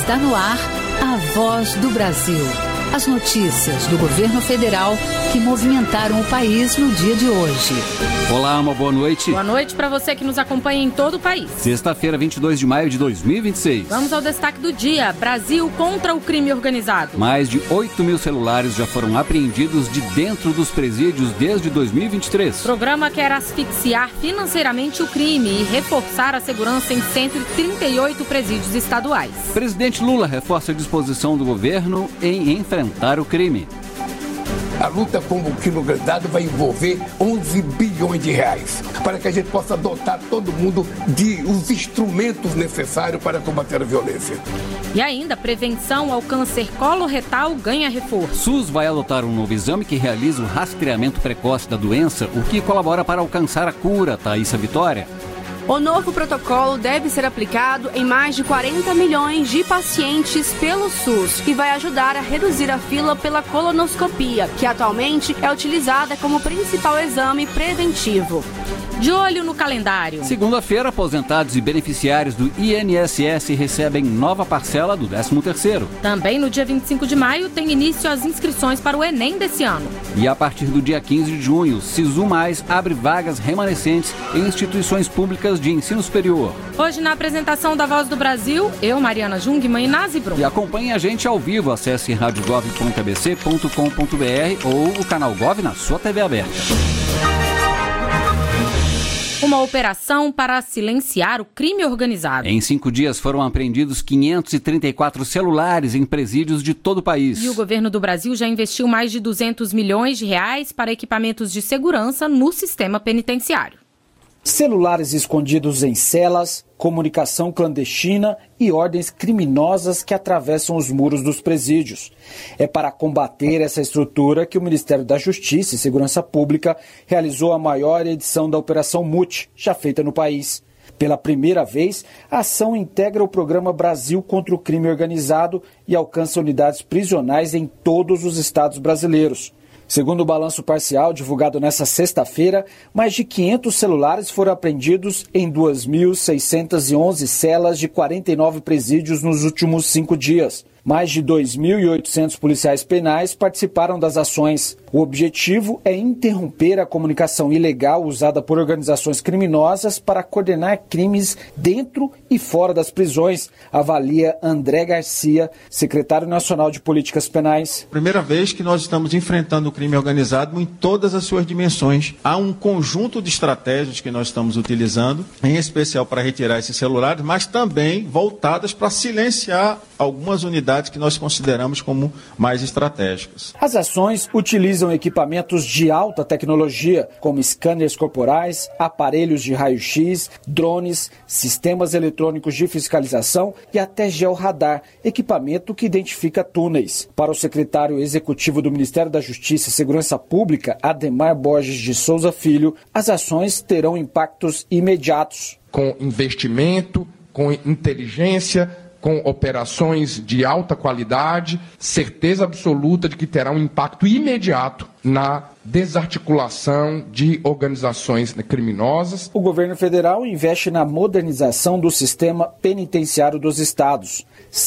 Está no ar a Voz do Brasil. As notícias do governo federal que movimentaram o país no dia de hoje. Olá, uma boa noite. Boa noite para você que nos acompanha em todo o país. Sexta-feira, 22 de maio de 2026. Vamos ao destaque do dia. Brasil contra o crime organizado. Mais de 8 mil celulares já foram apreendidos de dentro dos presídios desde 2023. O programa quer asfixiar financeiramente o crime e reforçar a segurança em 138 presídios estaduais. Presidente Lula reforça a disposição do governo em enfrentar o crime. A luta contra o crime organizado vai envolver 11 bilhões de reais para que a gente possa dotar todo mundo de os instrumentos necessários para combater a violência. E ainda, prevenção ao câncer coloretal ganha reforço. SUS vai adotar um novo exame que realiza o rastreamento precoce da doença, o que colabora para alcançar a cura, Thaísa Vitória. O novo protocolo deve ser aplicado em mais de 40 milhões de pacientes pelo SUS e vai ajudar a reduzir a fila pela colonoscopia, que atualmente é utilizada como principal exame preventivo. De olho no calendário. Segunda-feira, aposentados e beneficiários do INSS recebem nova parcela do 13º. Também no dia 25 de maio tem início as inscrições para o Enem desse ano. E a partir do dia 15 de junho, Sisu Mais abre vagas remanescentes em instituições públicas de ensino superior. Hoje, na apresentação da Voz do Brasil, eu, Mariana Jungmann e Nazi Brum. E acompanhe a gente ao vivo, acesse radiogov.abc.com.br ou o canal Gov na sua TV aberta. Uma operação para silenciar o crime organizado. Em 5 dias foram apreendidos 534 celulares em presídios de todo o país. E o governo do Brasil já investiu mais de 200 milhões de reais para equipamentos de segurança no sistema penitenciário. Celulares escondidos em celas, comunicação clandestina e ordens criminosas que atravessam os muros dos presídios. É para combater essa estrutura que o Ministério da Justiça e Segurança Pública realizou a maior edição da Operação MUT, já feita no país. Pela primeira vez, a ação integra o programa Brasil contra o Crime Organizado e alcança unidades prisionais em todos os estados brasileiros. Segundo o balanço parcial divulgado nesta sexta-feira, mais de 500 celulares foram apreendidos em 2.611 celas de 49 presídios nos últimos 5 dias. Mais de 2.800 policiais penais participaram das ações. O objetivo é interromper a comunicação ilegal usada por organizações criminosas para coordenar crimes dentro e fora das prisões, avalia André Garcia, secretário nacional de Políticas Penais. Primeira vez que nós estamos enfrentando o crime organizado em todas as suas dimensões. Há um conjunto de estratégias que nós estamos utilizando, em especial para retirar esses celulares, mas também voltadas para silenciar algumas unidades que nós consideramos como mais estratégicas. As ações utilizam equipamentos de alta tecnologia, como scanners corporais, aparelhos de raio-x, drones, sistemas eletrônicos de fiscalização e até georradar, equipamento que identifica túneis. Para o secretário executivo do Ministério da Justiça e Segurança Pública, Ademar Borges de Souza Filho, as ações terão impactos imediatos. Com investimento, com inteligência, com operações de alta qualidade, certeza absoluta de que terá um impacto imediato na desarticulação de organizações criminosas. O governo federal investe na modernização do sistema penitenciário dos estados.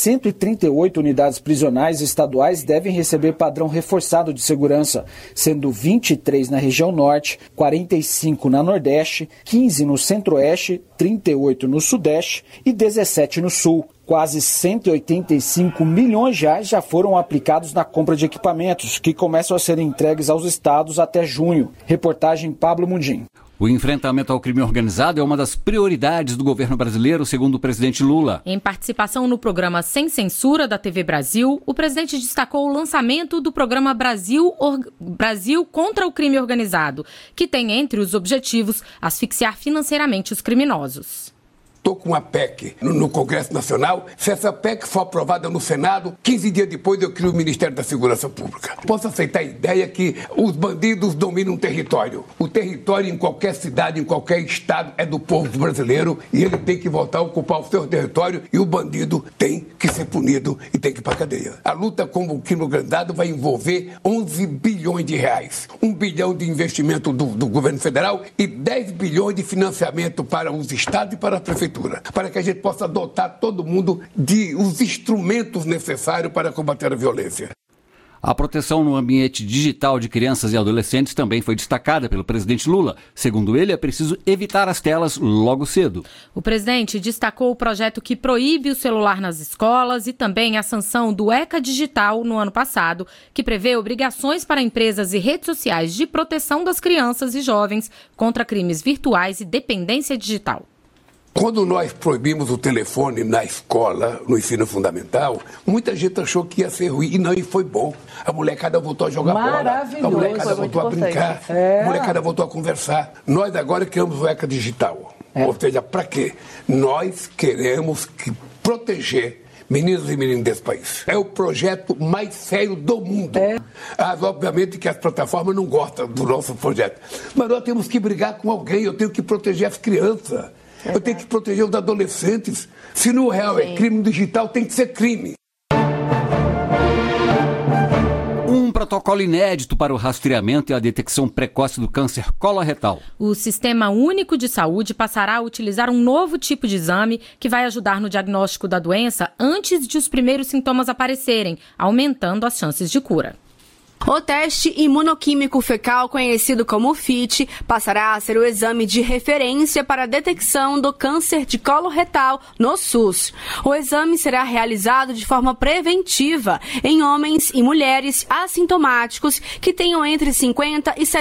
138 unidades prisionais estaduais devem receber padrão reforçado de segurança, sendo 23 na região norte, 45 na nordeste, 15 no centro-oeste, 38 no sudeste e 17 no sul. Quase 185 milhões de reais já foram aplicados na compra de equipamentos, que começam a ser entregues aos estados até junho. Reportagem Pablo Mundim. O enfrentamento ao crime organizado é uma das prioridades do governo brasileiro, segundo o presidente Lula. Em participação no programa Sem Censura da TV Brasil, o presidente destacou o lançamento do programa Brasil contra o Crime Organizado, que tem entre os objetivos asfixiar financeiramente os criminosos. Estou com uma PEC no Congresso Nacional. Se essa PEC for aprovada no Senado, 15 dias depois eu crio o Ministério da Segurança Pública. Posso aceitar a ideia que os bandidos dominam o território. O território em qualquer cidade, em qualquer estado, é do povo brasileiro e ele tem que voltar a ocupar o seu território e o bandido tem que ser punido e tem que ir para a cadeia. A luta contra o crime organizado vai envolver 11 bilhões de reais. 1 bilhão de investimento do governo federal e 10 bilhões de financiamento para os estados e para a prefeitura Prefeitura, para que a gente possa dotar todo mundo de os instrumentos necessários para combater a violência. A proteção no ambiente digital de crianças e adolescentes também foi destacada pelo presidente Lula. Segundo ele, é preciso evitar as telas logo cedo. O presidente destacou o projeto que proíbe o celular nas escolas e também a sanção do ECA Digital no ano passado, que prevê obrigações para empresas e redes sociais de proteção das crianças e jovens contra crimes virtuais e dependência digital. Quando nós proibimos o telefone na escola, no ensino fundamental, muita gente achou que ia ser ruim. E não, e foi bom. A molecada voltou a jogar bola. A molecada voltou a brincar. A molecada voltou a conversar. Nós agora criamos o ECA Digital. Ou seja, para quê? Nós queremos proteger meninos e meninas desse país. É o projeto mais sério do mundo. Obviamente que as plataformas não gostam do nosso projeto. Mas nós temos que brigar com alguém. Eu tenho que proteger as crianças. Eu tenho que proteger os adolescentes. Se no real é crime digital, tem que ser crime. Um protocolo inédito para o rastreamento e a detecção precoce do câncer coloretal. O Sistema Único de Saúde passará a utilizar um novo tipo de exame que vai ajudar no diagnóstico da doença antes de os primeiros sintomas aparecerem, aumentando as chances de cura. O teste imunoquímico fecal, conhecido como FIT, passará a ser o exame de referência para a detecção do câncer de colo retal no SUS. O exame será realizado de forma preventiva em homens e mulheres assintomáticos que tenham entre 50 e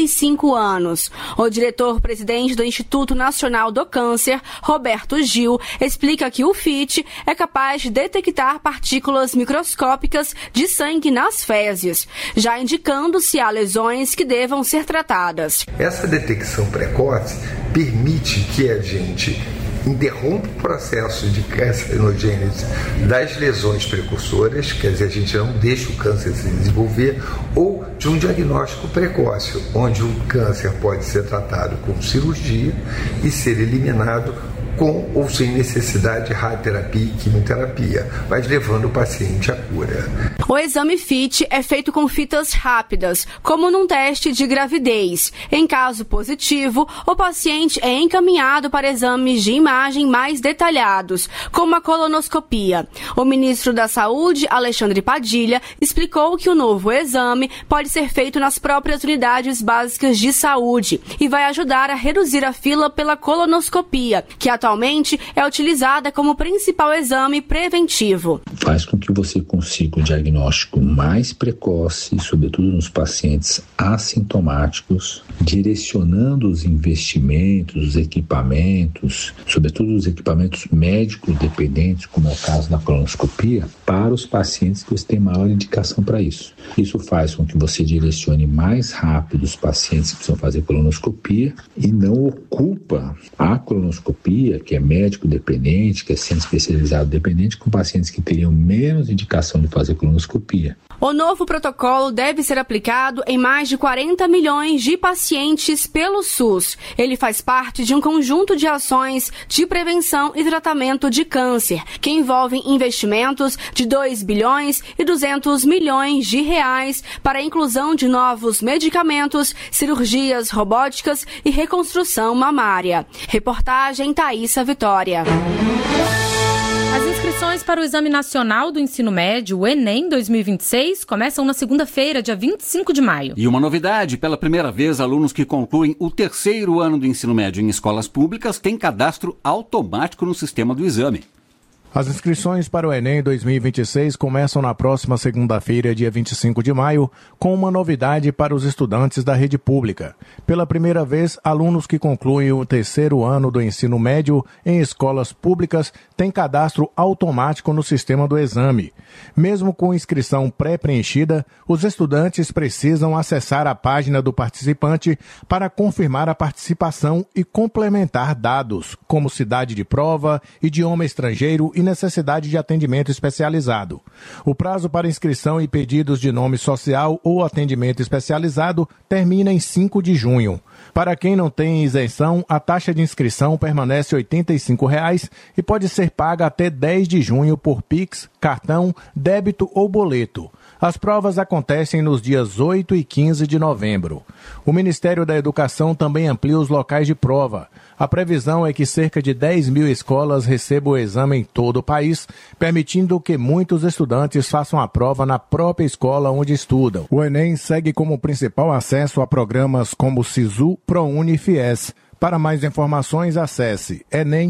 75 anos. O diretor-presidente do Instituto Nacional do Câncer, Roberto Gil, explica que o FIT é capaz de detectar partículas microscópicas de sangue nas fezes, já indicando se há lesões que devam ser tratadas. Essa detecção precoce permite que a gente interrompa o processo de cancerogênese das lesões precursoras, quer dizer, a gente não deixa o câncer se desenvolver, ou de um diagnóstico precoce, onde o câncer pode ser tratado com cirurgia e ser eliminado com ou sem necessidade de radioterapia e quimioterapia, mas levando o paciente à cura. O exame FIT é feito com fitas rápidas, como num teste de gravidez. Em caso positivo, o paciente é encaminhado para exames de imagem mais detalhados, como a colonoscopia. O ministro da Saúde, Alexandre Padilha, explicou que o novo exame pode ser feito nas próprias unidades básicas de saúde e vai ajudar a reduzir a fila pela colonoscopia, que atualmente é utilizada como principal exame preventivo. Faz com que você consiga um diagnóstico mais precoce, sobretudo nos pacientes assintomáticos, direcionando os investimentos, os equipamentos, sobretudo os equipamentos médicos dependentes, como é o caso da colonoscopia, para os pacientes que você tem maior indicação para isso. Isso faz com que você direcione mais rápido os pacientes que precisam fazer colonoscopia e não ocupa a colonoscopia, que é médico dependente, que é centro especializado dependente, com pacientes que teriam menos indicação de fazer colonoscopia. O novo protocolo deve ser aplicado em mais de 40 milhões de pacientes pelo SUS. Ele faz parte de um conjunto de ações de prevenção e tratamento de câncer, que envolvem investimentos de 2 bilhões e 200 milhões de reais para a inclusão de novos medicamentos, cirurgias robóticas e reconstrução mamária. Reportagem Thaísa Vitória. As inscrições para o Exame Nacional do Ensino Médio, o Enem 2026, começam na segunda-feira, dia 25 de maio. E uma novidade, pela primeira vez, alunos que concluem o terceiro ano do ensino médio em escolas públicas têm cadastro automático no sistema do exame. As inscrições para o Enem 2026 começam na próxima segunda-feira, dia 25 de maio, com uma novidade para os estudantes da rede pública. Pela primeira vez, alunos que concluem o terceiro ano do ensino médio em escolas públicas têm cadastro automático no sistema do exame. Mesmo com inscrição pré-preenchida, os estudantes precisam acessar a página do participante para confirmar a participação e complementar dados, como cidade de prova, idioma estrangeiro e necessidade de atendimento especializado. O prazo para inscrição e pedidos de nome social ou atendimento especializado termina em 5 de junho. Para quem não tem isenção, a taxa de inscrição permanece R$ 85,00 e pode ser paga até 10 de junho por Pix, cartão, débito ou boleto. As provas acontecem nos dias 8 e 15 de novembro. O Ministério da Educação também amplia os locais de prova. A previsão é que cerca de 10 mil escolas recebam o exame em todo o país, permitindo que muitos estudantes façam a prova na própria escola onde estudam. O Enem segue como principal acesso a programas como SISU, ProUni e FIES. Para mais informações, acesse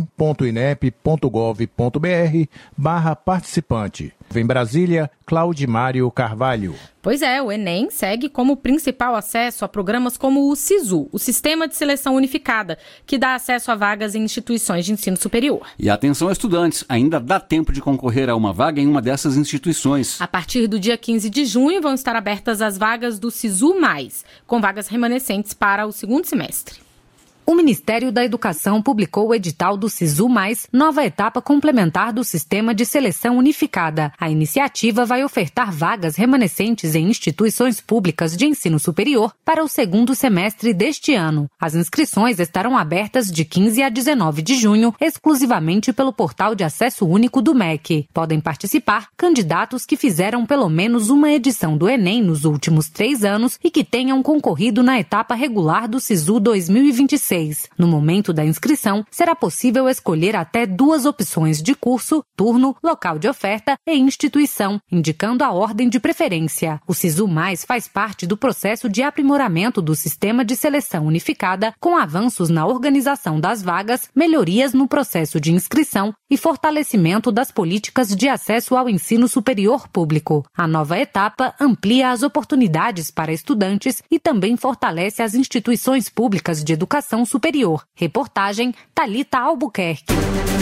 enem.inep.gov.br/participante. Em Brasília, Claudimário Carvalho. Pois é, o Enem segue como principal acesso a programas como o SISU, o Sistema de Seleção Unificada, que dá acesso a vagas em instituições de ensino superior. E atenção, estudantes, ainda dá tempo de concorrer a uma vaga em uma dessas instituições. A partir do dia 15 de junho vão estar abertas as vagas do SISU+, com vagas remanescentes para o segundo semestre. O Ministério da Educação publicou o edital do SISU+, nova etapa complementar do Sistema de Seleção Unificada. A iniciativa vai ofertar vagas remanescentes em instituições públicas de ensino superior para o segundo semestre deste ano. As inscrições estarão abertas de 15 a 19 de junho, exclusivamente pelo portal de acesso único do MEC. Podem participar candidatos que fizeram pelo menos uma edição do Enem nos últimos 3 anos e que tenham concorrido na etapa regular do SISU 2026. No momento da inscrição, será possível escolher até 2 opções de curso, turno, local de oferta e instituição, indicando a ordem de preferência. O SISU+ faz parte do processo de aprimoramento do Sistema de Seleção Unificada, com avanços na organização das vagas, melhorias no processo de inscrição e fortalecimento das políticas de acesso ao ensino superior público. A nova etapa amplia as oportunidades para estudantes e também fortalece as instituições públicas de educação superior. Reportagem Thalita Albuquerque.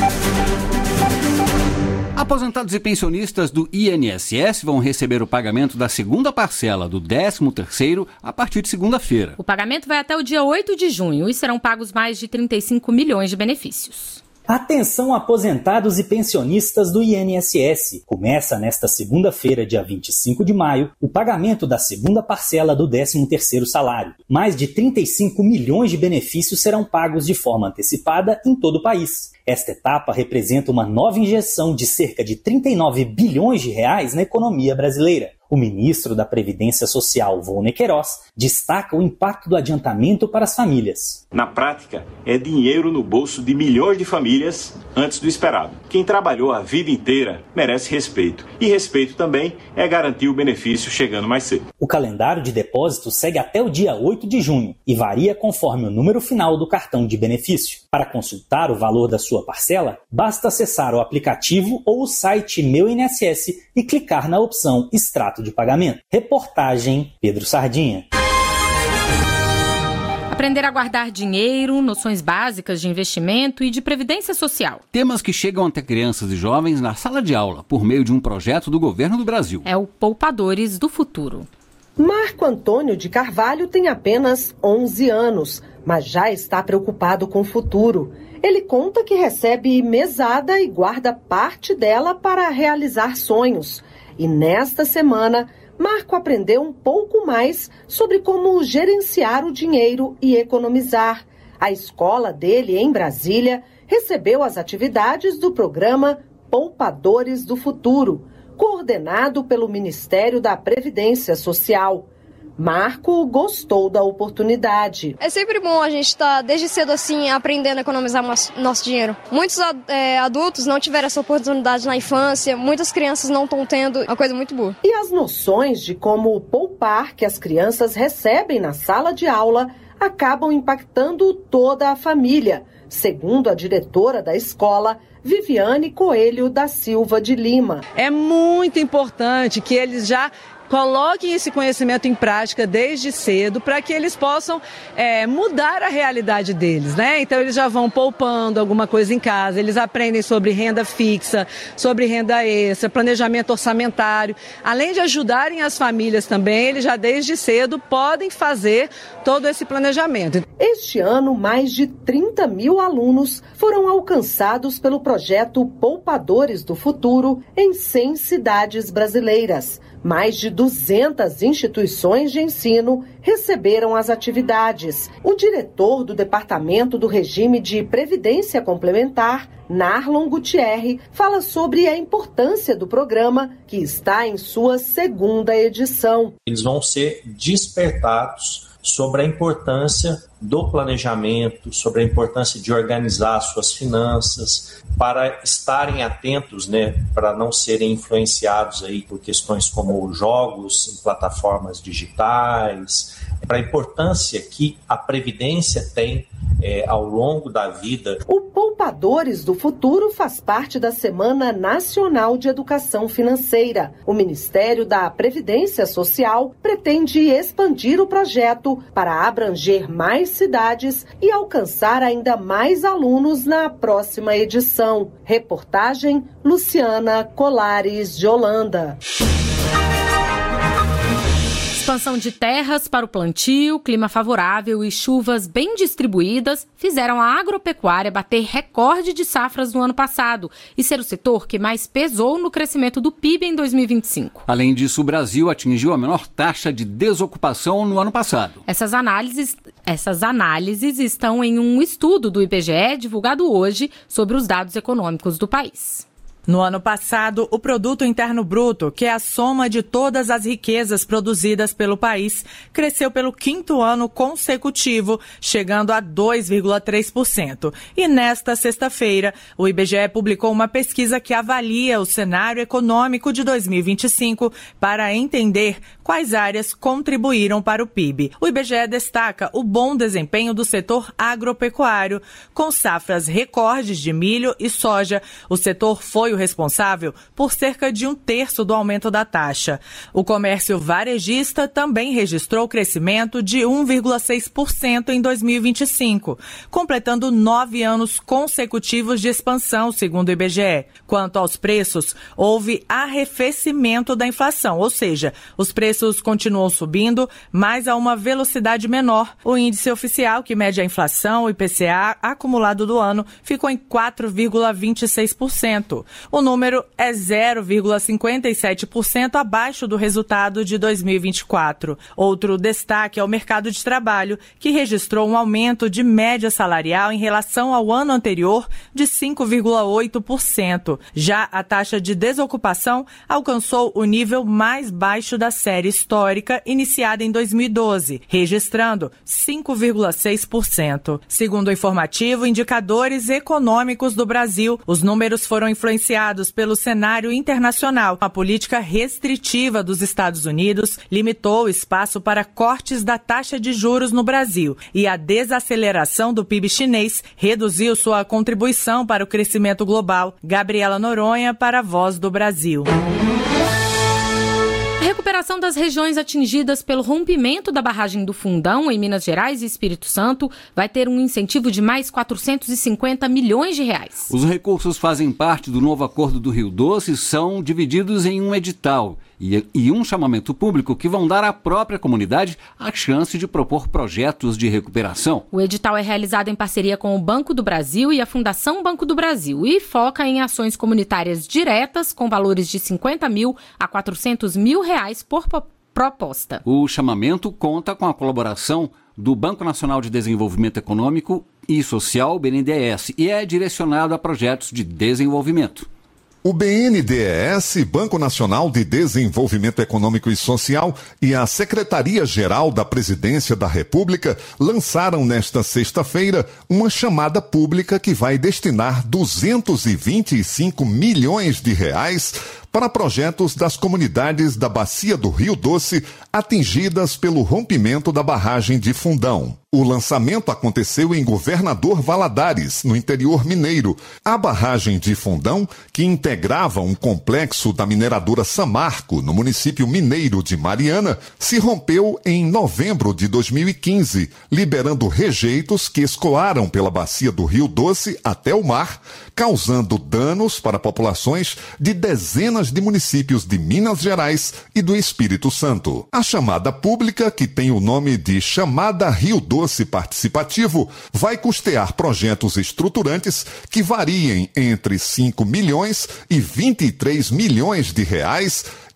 Aposentados e pensionistas do INSS vão receber o pagamento da segunda parcela do 13º a partir de segunda-feira. O pagamento vai até o dia 8 de junho e serão pagos mais de 35 milhões de benefícios. Atenção, aposentados e pensionistas do INSS. Começa nesta segunda-feira, dia 25 de maio, o pagamento da segunda parcela do 13º salário. Mais de 35 milhões de benefícios serão pagos de forma antecipada em todo o país. Esta etapa representa uma nova injeção de cerca de 39 bilhões de reais na economia brasileira. O ministro da Previdência Social, Volney Queiroz, destaca o impacto do adiantamento para as famílias. Na prática, é dinheiro no bolso de milhões de famílias antes do esperado. Quem trabalhou a vida inteira merece respeito. E respeito também é garantir o benefício chegando mais cedo. O calendário de depósito segue até o dia 8 de junho e varia conforme o número final do cartão de benefício. Para consultar o valor da sua parcela, basta acessar o aplicativo ou o site Meu INSS e clicar na opção Extrato de pagamento. Reportagem Pedro Sardinha. Aprender a guardar dinheiro, noções básicas de investimento e de previdência social. Temas que chegam até crianças e jovens na sala de aula por meio de um projeto do governo do Brasil. É o Poupadores do Futuro. Marco Antônio de Carvalho tem apenas 11 anos, mas já está preocupado com o futuro. Ele conta que recebe mesada e guarda parte dela para realizar sonhos. E nesta semana, Marco aprendeu um pouco mais sobre como gerenciar o dinheiro e economizar. A escola dele, em Brasília, recebeu as atividades do programa Poupadores do Futuro, coordenado pelo Ministério da Previdência Social. Marco gostou da oportunidade. É sempre bom a gente estar desde cedo assim aprendendo a economizar nosso dinheiro. Muitos adultos não tiveram essa oportunidade na infância, muitas crianças não estão tendo, uma coisa muito boa. E as noções de como poupar que as crianças recebem na sala de aula acabam impactando toda a família, segundo a diretora da escola, Viviane Coelho da Silva de Lima. É muito importante que eles já coloquem esse conhecimento em prática desde cedo para que eles possam mudar a realidade deles, né? Então eles já vão poupando alguma coisa em casa, eles aprendem sobre renda fixa, sobre renda extra, planejamento orçamentário. Além de ajudarem as famílias também, eles já desde cedo podem fazer todo esse planejamento. Este ano, mais de 30 mil alunos foram alcançados pelo projeto Poupadores do Futuro em 100 cidades brasileiras. Mais de 200 instituições de ensino receberam as atividades. O diretor do Departamento do Regime de Previdência Complementar, Narlon Gutierre, fala sobre a importância do programa, que está em sua 2ª edição. Eles vão ser despertados sobre a importância do planejamento, sobre a importância de organizar suas finanças, para estarem atentos, para não serem influenciados aí por questões como jogos em plataformas digitais, para a importância que a Previdência tem ao longo da vida. O Poupadores do Futuro faz parte da Semana Nacional de Educação Financeira. O Ministério da Previdência Social pretende expandir o projeto para abranger mais cidades e alcançar ainda mais alunos na próxima edição. Reportagem Luciana Colares de Holanda. Expansão de terras para o plantio, clima favorável e chuvas bem distribuídas fizeram a agropecuária bater recorde de safras no ano passado e ser o setor que mais pesou no crescimento do PIB em 2025. Além disso, o Brasil atingiu a menor taxa de desocupação no ano passado. Essas análises estão em um estudo do IBGE divulgado hoje sobre os dados econômicos do país. No ano passado, o Produto Interno Bruto, que é a soma de todas as riquezas produzidas pelo país, cresceu pelo 5º ano consecutivo, chegando a 2,3%. E nesta sexta-feira, o IBGE publicou uma pesquisa que avalia o cenário econômico de 2025 para entender quais áreas contribuíram para o PIB. O IBGE destaca o bom desempenho do setor agropecuário. Com safras recordes de milho e soja, o setor foi o responsável por cerca de 1/3 do aumento da taxa. O comércio varejista também registrou crescimento de 1,6% em 2025, completando 9 anos consecutivos de expansão, segundo o IBGE. Quanto aos preços, houve arrefecimento da inflação, ou seja, os preços continuam subindo, mas a uma velocidade menor. O índice oficial, que mede a inflação, o IPCA, acumulado do ano, ficou em 4,26%. O número é 0,57% abaixo do resultado de 2024. Outro destaque é o mercado de trabalho, que registrou um aumento de média salarial em relação ao ano anterior de 5,8%. Já a taxa de desocupação alcançou o nível mais baixo da série histórica, iniciada em 2012, registrando 5,6%. Segundo o informativo Indicadores Econômicos do Brasil, os números foram influenciados pelo cenário internacional. A política restritiva dos Estados Unidos limitou o espaço para cortes da taxa de juros no Brasil e a desaceleração do PIB chinês reduziu sua contribuição para o crescimento global. Gabriela Noronha para a Voz do Brasil. A recuperação das regiões atingidas pelo rompimento da barragem do Fundão, em Minas Gerais e Espírito Santo, vai ter um incentivo de mais 450 milhões de reais. Os recursos fazem parte do novo acordo do Rio Doce e são divididos em um edital e um chamamento público que vão dar à própria comunidade a chance de propor projetos de recuperação. O edital é realizado em parceria com o Banco do Brasil e a Fundação Banco do Brasil e foca em ações comunitárias diretas com valores de 50 mil a 400 mil reais por proposta. O chamamento conta com a colaboração do Banco Nacional de Desenvolvimento Econômico e Social, BNDES, e é direcionado a projetos de desenvolvimento. O BNDES, Banco Nacional de Desenvolvimento Econômico e Social, e a Secretaria-Geral da Presidência da República lançaram nesta sexta-feira uma chamada pública que vai destinar 225 milhões de reais para projetos das comunidades da Bacia do Rio Doce atingidas pelo rompimento da barragem de Fundão. O lançamento aconteceu em Governador Valadares, no interior mineiro. A barragem de Fundão, que integrava um complexo da mineradora Samarco, no município mineiro de Mariana, se rompeu em novembro de 2015, liberando rejeitos que escoaram pela bacia do Rio Doce até o mar, causando danos para populações de dezenas de municípios de Minas Gerais e do Espírito Santo. A chamada pública, que tem o nome de Chamada Rio Doce Participativo, vai custear projetos estruturantes que variem entre 5 milhões e 23 milhões de reais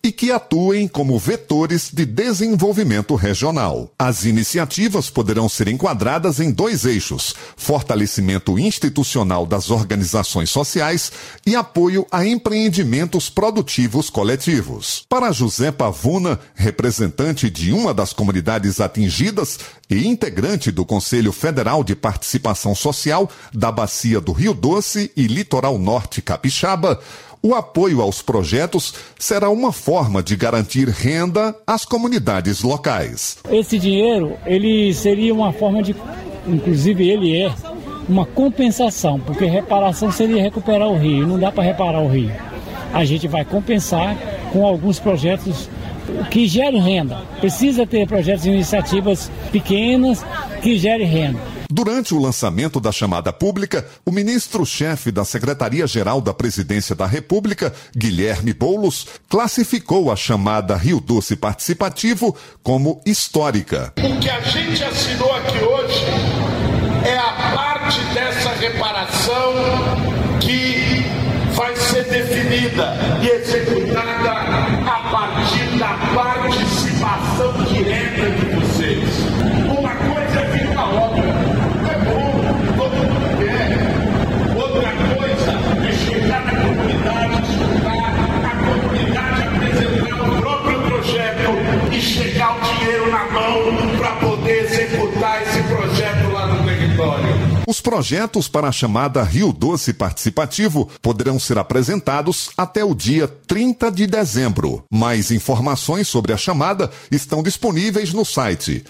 e que atuem como vetores de desenvolvimento regional. As iniciativas poderão ser enquadradas em 2 eixos: fortalecimento institucional das organizações sociais e apoio a empreendimentos produtivos coletivos. Para José Pavuna, representante de uma das comunidades atingidas e integrante do Conselho Federal de Participação Social da Bacia do Rio Doce e Litoral Norte Capixaba, o apoio aos projetos será uma forma de garantir renda às comunidades locais. Esse dinheiro, ele seria uma forma de, inclusive ele é, uma compensação, porque reparação seria recuperar o rio, não dá para reparar o rio. A gente vai compensar com alguns projetos que gerem renda. Precisa ter projetos e iniciativas pequenas que gerem renda. Durante o lançamento da chamada pública, o ministro-chefe da Secretaria-Geral da Presidência da República, Guilherme Boulos, classificou a chamada Rio Doce Participativo como histórica. O que a gente assinou aqui hoje é a parte dessa reparação que vai ser definida e executada a partir da participação direta de vocês. Uma coisa é vir na obra, é bom, todo mundo quer. Outra coisa é chegar na comunidade, escutar a comunidade apresentar o próprio projeto e chegar o dinheiro na mão para poder executar esse projeto lá no território. Os projetos para a chamada Rio Doce Participativo poderão ser apresentados até o dia 30 de dezembro. Mais informações sobre a chamada estão disponíveis no site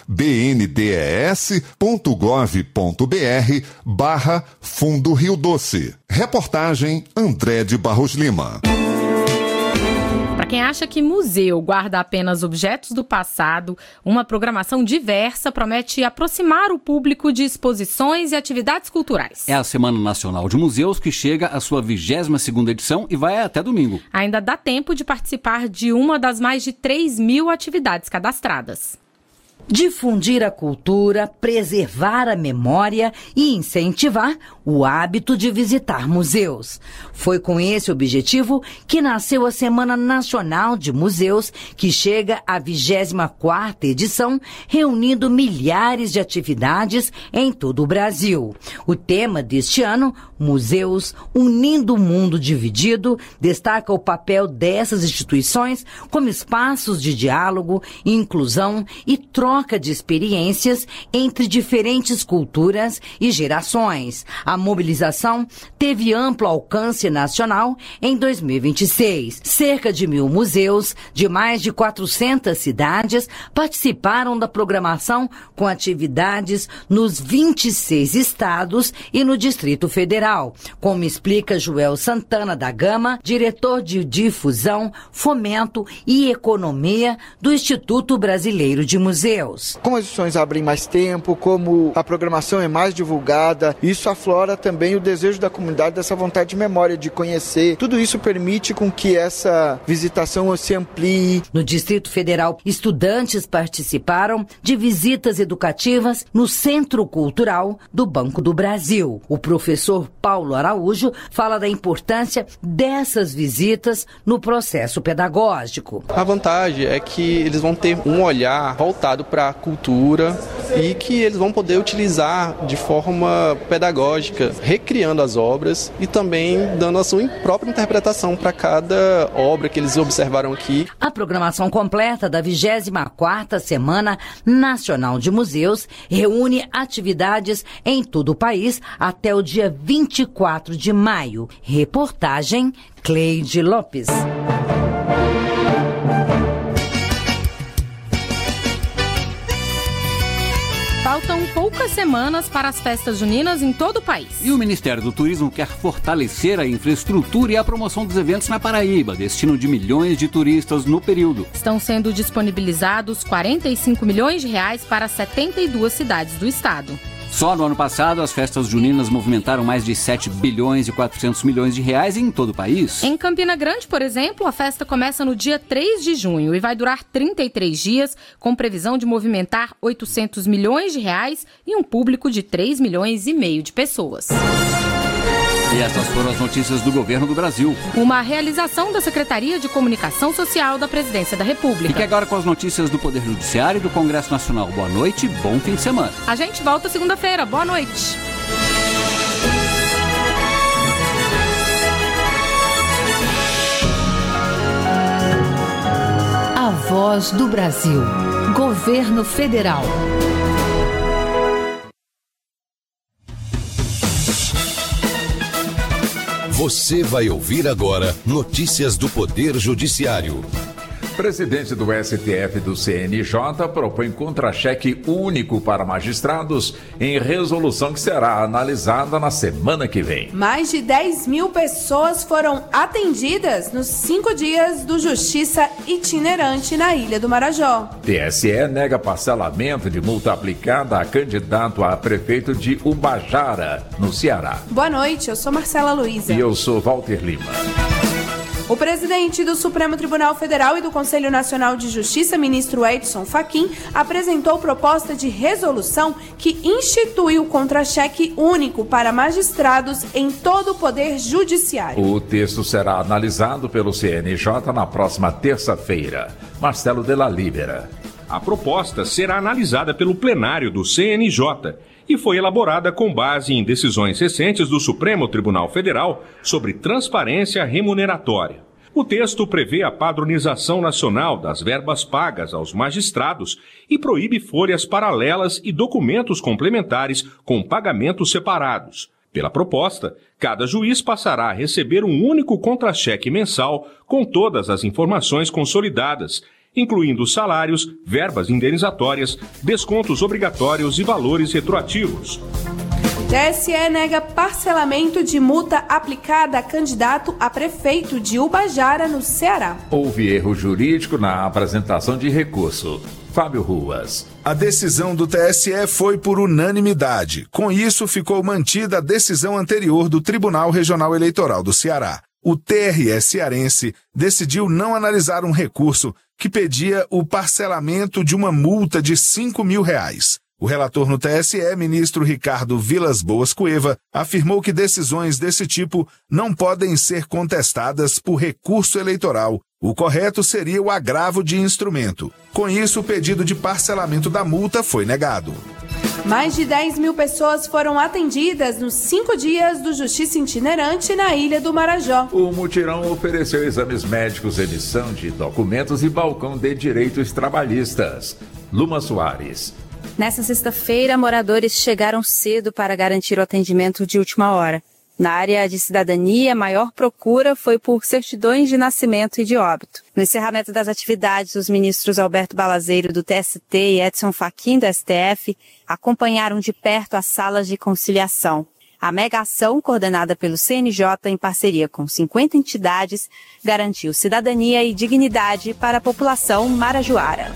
bndes.gov.br/Fundo Rio Doce. Reportagem André de Barros Lima. Para quem acha que museu guarda apenas objetos do passado, uma programação diversa promete aproximar o público de exposições e atividades culturais. É a Semana Nacional de Museus que chega à sua 22ª edição e vai até domingo. Ainda dá tempo de participar de uma das mais de 3.000 atividades cadastradas. Difundir a cultura, preservar a memória e incentivar o hábito de visitar museus. Foi com esse objetivo que nasceu a Semana Nacional de Museus, que chega à 24ª edição, reunindo milhares de atividades em todo o Brasil. O tema deste ano, Museus Unindo o Mundo Dividido, destaca o papel dessas instituições como espaços de diálogo, inclusão e troca de experiências entre diferentes culturas e gerações. A mobilização teve amplo alcance nacional em 2026. Cerca de 1.000 museus de mais de 400 cidades participaram da programação com atividades nos 26 estados e no Distrito Federal, como explica Joel Santana da Gama, diretor de Difusão, Fomento e Economia do Instituto Brasileiro de Museus. Como as edições abrem mais tempo, como a programação é mais divulgada, isso aflora também o desejo da comunidade dessa vontade de memória, de conhecer. Tudo isso permite com que essa visitação se amplie. No Distrito Federal, estudantes participaram de visitas educativas no Centro Cultural do Banco do Brasil. O professor Paulo Araújo fala da importância dessas visitas no processo pedagógico. A vantagem é que eles vão ter um olhar voltado para a cultura e que eles vão poder utilizar de forma pedagógica, recriando as obras e também dando a sua própria interpretação para cada obra que eles observaram aqui. A programação completa da 24ª Semana Nacional de Museus reúne atividades em todo o país até o dia 24 de maio. Reportagem Cleide Lopes. Faltam poucas semanas para as festas juninas em todo o país. E o Ministério do Turismo quer fortalecer a infraestrutura e a promoção dos eventos na Paraíba, destino de milhões de turistas no período. Estão sendo disponibilizados R$45 milhões para 72 cidades do estado. Só no ano passado, as festas juninas movimentaram mais de 7 bilhões e 400 milhões de reais em todo o país. Em Campina Grande, por exemplo, a festa começa no dia 3 de junho e vai durar 33 dias, com previsão de movimentar 800 milhões de reais e um público de 3,5 milhões de pessoas. E essas foram as notícias do governo do Brasil. Uma realização da Secretaria de Comunicação Social da Presidência da República. Fique agora com as notícias do Poder Judiciário e do Congresso Nacional. Boa noite e bom fim de semana. A gente volta segunda-feira. Boa noite. A Voz do Brasil. Governo Federal. Você vai ouvir agora notícias do Poder Judiciário. Presidente do STF do CNJ propõe contra-cheque único para magistrados em resolução que será analisada na semana que vem. Mais de 10 mil pessoas foram atendidas nos 5 dias do Justiça Itinerante na Ilha do Marajó. TSE nega parcelamento de multa aplicada a candidato a prefeito de Ubajara, no Ceará. Boa noite, eu sou Marcela Luiza. E eu sou Walter Lima. O presidente do Supremo Tribunal Federal e do Conselho Nacional de Justiça, ministro Edson Fachin, apresentou proposta de resolução que institui o contra-cheque único para magistrados em todo o Poder Judiciário. O texto será analisado pelo CNJ na próxima terça-feira. Marcelo Della Libera. A proposta será analisada pelo plenário do CNJ e foi elaborada com base em decisões recentes do Supremo Tribunal Federal sobre transparência remuneratória. O texto prevê a padronização nacional das verbas pagas aos magistrados e proíbe folhas paralelas e documentos complementares com pagamentos separados. Pela proposta, cada juiz passará a receber um único contra-cheque mensal com todas as informações consolidadas, incluindo salários, verbas indenizatórias, descontos obrigatórios e valores retroativos. O TSE nega parcelamento de multa aplicada a candidato a prefeito de Ubajara, no Ceará. Houve erro jurídico na apresentação de recurso. Fábio Ruas. A decisão do TSE foi por unanimidade. Com isso, ficou mantida a decisão anterior do Tribunal Regional Eleitoral do Ceará. O TRE cearense decidiu não analisar um recurso que pedia o parcelamento de uma multa de R$5 mil. O relator no TSE, ministro Ricardo Vilas Boas Cueva, afirmou que decisões desse tipo não podem ser contestadas por recurso eleitoral. O correto seria o agravo de instrumento. Com isso, o pedido de parcelamento da multa foi negado. Mais de 10 mil pessoas foram atendidas nos 5 dias do Justiça Itinerante na Ilha do Marajó. O mutirão ofereceu exames médicos, emissão de documentos e balcão de direitos trabalhistas. Luma Soares. Nessa sexta-feira, moradores chegaram cedo para garantir o atendimento de última hora. Na área de cidadania, a maior procura foi por certidões de nascimento e de óbito. No encerramento das atividades, os ministros Alberto Balazeiro, do TST, e Edson Fachin, do STF, acompanharam de perto as salas de conciliação. A mega ação, coordenada pelo CNJ em parceria com 50 entidades, garantiu cidadania e dignidade para a população marajoara.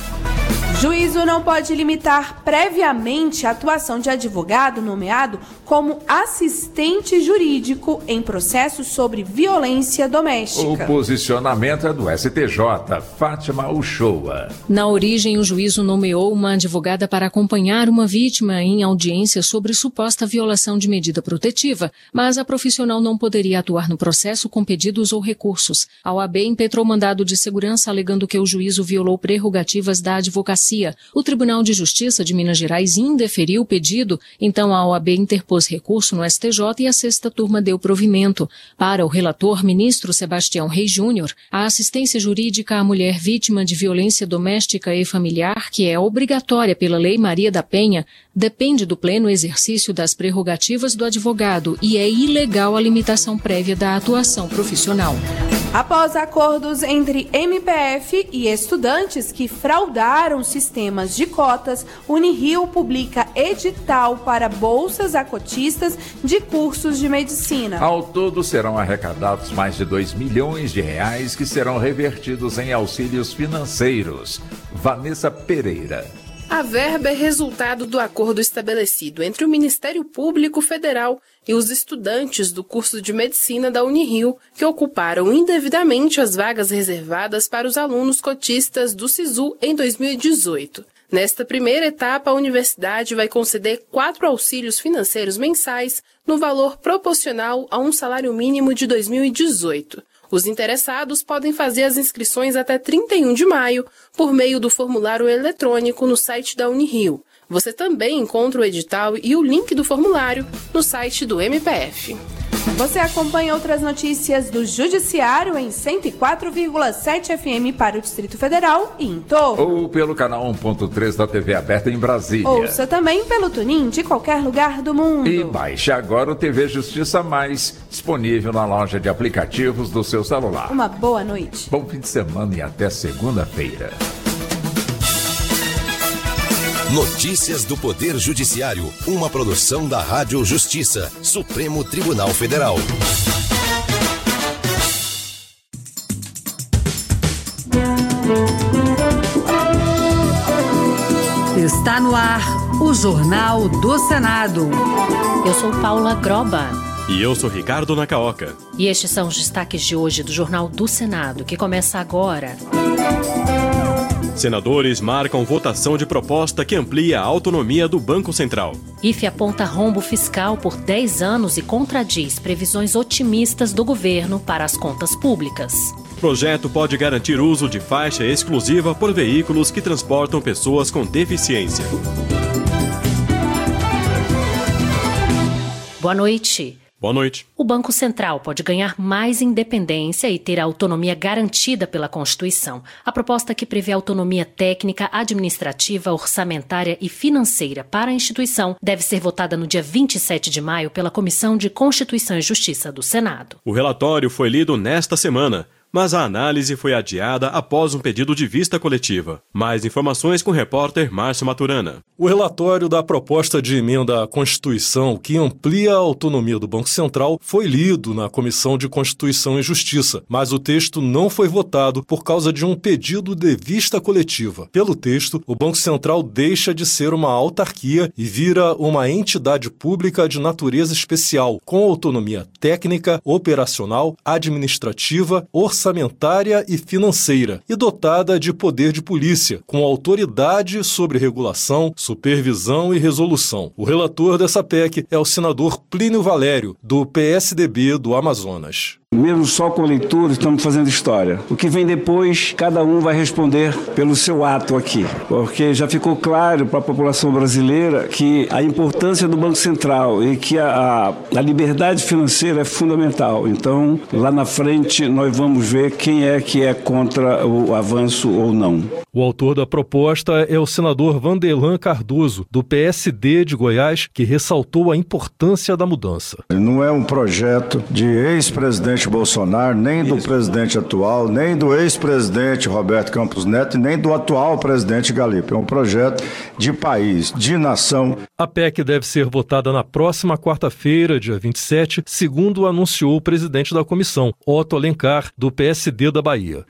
Juízo não pode limitar previamente a atuação de advogado nomeado como assistente jurídico em processos sobre violência doméstica. O posicionamento é do STJ, Fátima Uchoa. Na origem, o juízo nomeou uma advogada para acompanhar uma vítima em audiência sobre suposta violação de medida protetiva, mas a profissional não poderia atuar no processo com pedidos ou recursos. A OAB impetrou mandado de segurança alegando que o juízo violou prerrogativas da advocacia. O Tribunal de Justiça de Minas Gerais indeferiu o pedido, então a OAB interpôs recurso no STJ e a sexta turma deu provimento. Para o relator, ministro Sebastião Reis Júnior, a assistência jurídica à mulher vítima de violência doméstica e familiar, que é obrigatória pela Lei Maria da Penha, depende do pleno exercício das prerrogativas do advogado e é ilegal a limitação prévia da atuação profissional. Após acordos entre MPF e estudantes que fraudaram sistemas de cotas, Unirio publica edital para bolsas a cotistas de cursos de medicina. Ao todo serão arrecadados mais de R$2 milhões que serão revertidos em auxílios financeiros. Vanessa Pereira. A verba é resultado do acordo estabelecido entre o Ministério Público Federal e os estudantes do curso de medicina da Unirio, que ocuparam indevidamente as vagas reservadas para os alunos cotistas do SISU em 2018. Nesta primeira etapa, a universidade vai conceder 4 auxílios financeiros mensais no valor proporcional a um salário mínimo de 2018. Os interessados podem fazer as inscrições até 31 de maio por meio do formulário eletrônico no site da Unirio. Você também encontra o edital e o link do formulário no site do MPF. Você acompanha outras notícias do Judiciário em 104,7 FM para o Distrito Federal e em torno. Ou pelo canal 1.3 da TV aberta em Brasília. Ouça também pelo TuneIn de qualquer lugar do mundo. E baixe agora o TV Justiça Mais, disponível na loja de aplicativos do seu celular. Uma boa noite. Bom fim de semana e até segunda-feira. Notícias do Poder Judiciário, uma produção da Rádio Justiça, Supremo Tribunal Federal. Está no ar o Jornal do Senado. Eu sou Paula Groba. E eu sou Ricardo Nacaoca. E estes são os destaques de hoje do Jornal do Senado, que começa agora. Senadores marcam votação de proposta que amplia a autonomia do Banco Central. IFE aponta rombo fiscal por 10 anos e contradiz previsões otimistas do governo para as contas públicas. Projeto pode garantir uso de faixa exclusiva por veículos que transportam pessoas com deficiência. Boa noite. Boa noite. O Banco Central pode ganhar mais independência e ter a autonomia garantida pela Constituição. A proposta que prevê autonomia técnica, administrativa, orçamentária e financeira para a instituição deve ser votada no dia 27 de maio pela Comissão de Constituição e Justiça do Senado. O relatório foi lido nesta semana, mas a análise foi adiada após um pedido de vista coletiva. Mais informações com o repórter Márcio Maturana. O relatório da proposta de emenda à Constituição que amplia a autonomia do Banco Central foi lido na Comissão de Constituição e Justiça, mas o texto não foi votado por causa de um pedido de vista coletiva. Pelo texto, o Banco Central deixa de ser uma autarquia e vira uma entidade pública de natureza especial, com autonomia técnica, operacional, administrativa, orçamentária e financeira, e dotada de poder de polícia, com autoridade sobre regulação, supervisão e resolução. O relator dessa PEC é o senador Plínio Valério, do PSDB do Amazonas. Mesmo só com a leitura, estamos fazendo história. O que vem depois, cada um vai responder pelo seu ato aqui. Porque já ficou claro para a população brasileira que a importância do Banco Central e que a liberdade financeira é fundamental. Então, lá na frente, nós vamos ver quem é que é contra o avanço ou não. O autor da proposta é o senador Vanderlan Cardoso, do PSD de Goiás, que ressaltou a importância da mudança. Não é um projeto de ex-presidente Bolsonaro, nem do presidente atual, nem do ex-presidente Roberto Campos Neto, nem do atual presidente Galipe. É um projeto de país, de nação. A PEC deve ser votada na próxima quarta-feira, dia 27, segundo anunciou o presidente da comissão, Otto Alencar, do PSD da Bahia.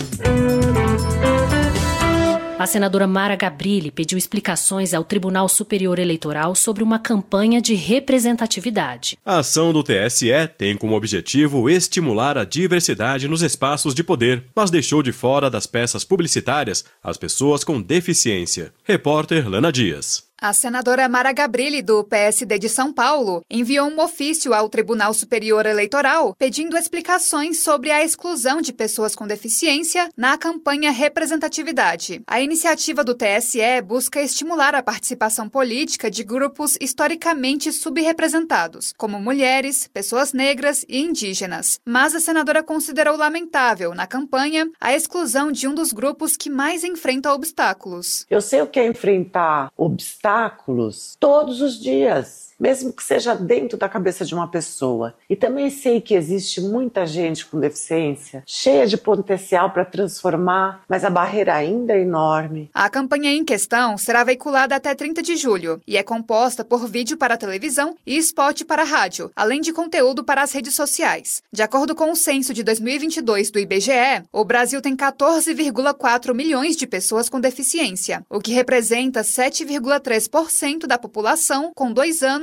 A senadora Mara Gabrilli pediu explicações ao Tribunal Superior Eleitoral sobre uma campanha de representatividade. A ação do TSE tem como objetivo estimular a diversidade nos espaços de poder, mas deixou de fora das peças publicitárias as pessoas com deficiência. Repórter Lana Dias. A senadora Mara Gabrilli, do PSD de São Paulo, enviou um ofício ao Tribunal Superior Eleitoral pedindo explicações sobre a exclusão de pessoas com deficiência na campanha Representatividade. A iniciativa do TSE busca estimular a participação política de grupos historicamente subrepresentados, como mulheres, pessoas negras e indígenas. Mas a senadora considerou lamentável, na campanha, a exclusão de um dos grupos que mais enfrenta obstáculos. Eu sei o que é enfrentar obstáculos todos os dias, mesmo que seja dentro da cabeça de uma pessoa. E também sei que existe muita gente com deficiência, cheia de potencial para transformar, mas a barreira ainda é enorme. A campanha em questão será veiculada até 30 de julho e é composta por vídeo para televisão e spot para rádio, além de conteúdo para as redes sociais. De acordo com o censo de 2022 do IBGE, o Brasil tem 14,4 milhões de pessoas com deficiência, o que representa 7,3% da população com 2 anos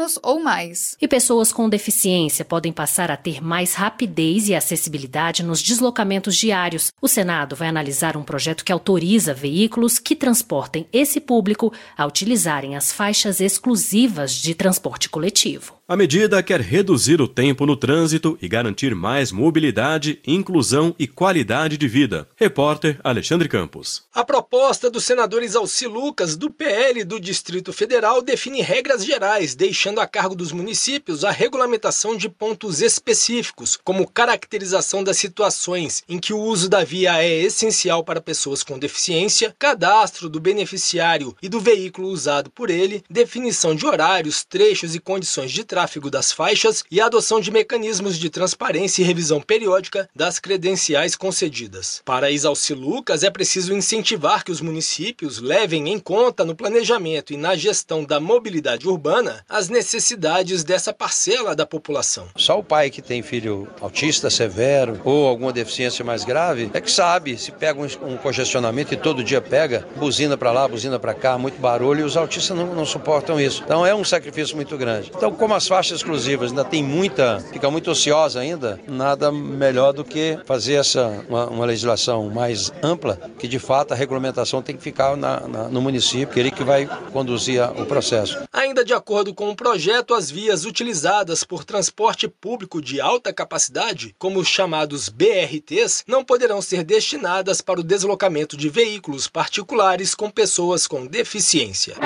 anos ou mais. E pessoas com deficiência podem passar a ter mais rapidez e acessibilidade nos deslocamentos diários. O Senado vai analisar um projeto que autoriza veículos que transportem esse público a utilizarem as faixas exclusivas de transporte coletivo. A medida quer reduzir o tempo no trânsito e garantir mais mobilidade, inclusão e qualidade de vida. Repórter Alexandre Campos. A proposta dos senadores Alci Lucas, do PL do Distrito Federal, define regras gerais, deixando a cargo dos municípios a regulamentação de pontos específicos, como caracterização das situações em que o uso da via é essencial para pessoas com deficiência, cadastro do beneficiário e do veículo usado por ele, definição de horários, trechos e condições de tráfego das faixas e a adoção de mecanismos de transparência e revisão periódica das credenciais concedidas. Para Isalci Lucas, é preciso incentivar que os municípios levem em conta no planejamento e na gestão da mobilidade urbana as necessidades dessa parcela da população. Só o pai que tem filho autista severo ou alguma deficiência mais grave é que sabe, se pega um congestionamento e todo dia pega, buzina para lá, buzina para cá, muito barulho, e os autistas não suportam isso. Então é um sacrifício muito grande. Então, como as faixas exclusivas ainda tem fica muito ociosa ainda, nada melhor do que fazer uma legislação mais ampla, que de fato a regulamentação tem que ficar no município, ele que vai conduzir o processo. Ainda de acordo com o projeto, as vias utilizadas por transporte público de alta capacidade, como os chamados BRTs, não poderão ser destinadas para o deslocamento de veículos particulares com pessoas com deficiência.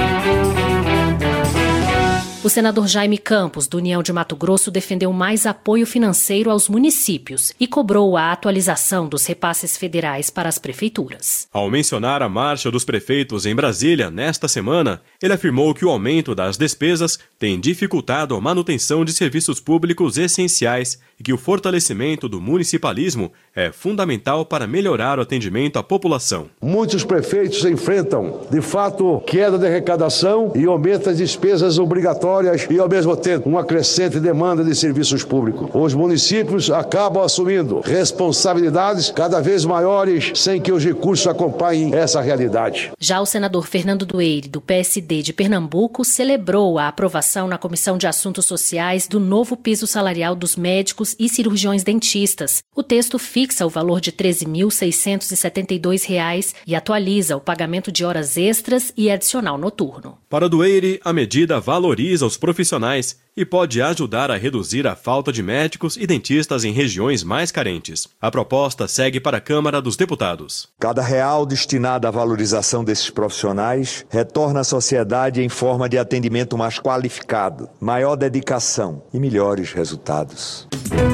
O senador Jaime Campos, do União de Mato Grosso, defendeu mais apoio financeiro aos municípios e cobrou a atualização dos repasses federais para as prefeituras. Ao mencionar a marcha dos prefeitos em Brasília nesta semana, ele afirmou que o aumento das despesas tem dificultado a manutenção de serviços públicos essenciais e que o fortalecimento do municipalismo é fundamental para melhorar o atendimento à população. Muitos prefeitos enfrentam, de fato, queda de arrecadação e aumento das despesas obrigatórias e, ao mesmo tempo, uma crescente demanda de serviços públicos. Os municípios acabam assumindo responsabilidades cada vez maiores sem que os recursos acompanhem essa realidade. Já o senador Fernando Dueire, do PSD de Pernambuco, celebrou a aprovação na Comissão de Assuntos Sociais do novo piso salarial dos médicos e cirurgiões dentistas. O texto fixa o valor de R$ 13.672 e atualiza o pagamento de horas extras e adicional noturno. Para Dueire, a medida valoriza os profissionais e pode ajudar a reduzir a falta de médicos e dentistas em regiões mais carentes. A proposta segue para a Câmara dos Deputados. Cada real destinado à valorização desses profissionais retorna à sociedade em forma de atendimento mais qualificado, maior dedicação e melhores resultados.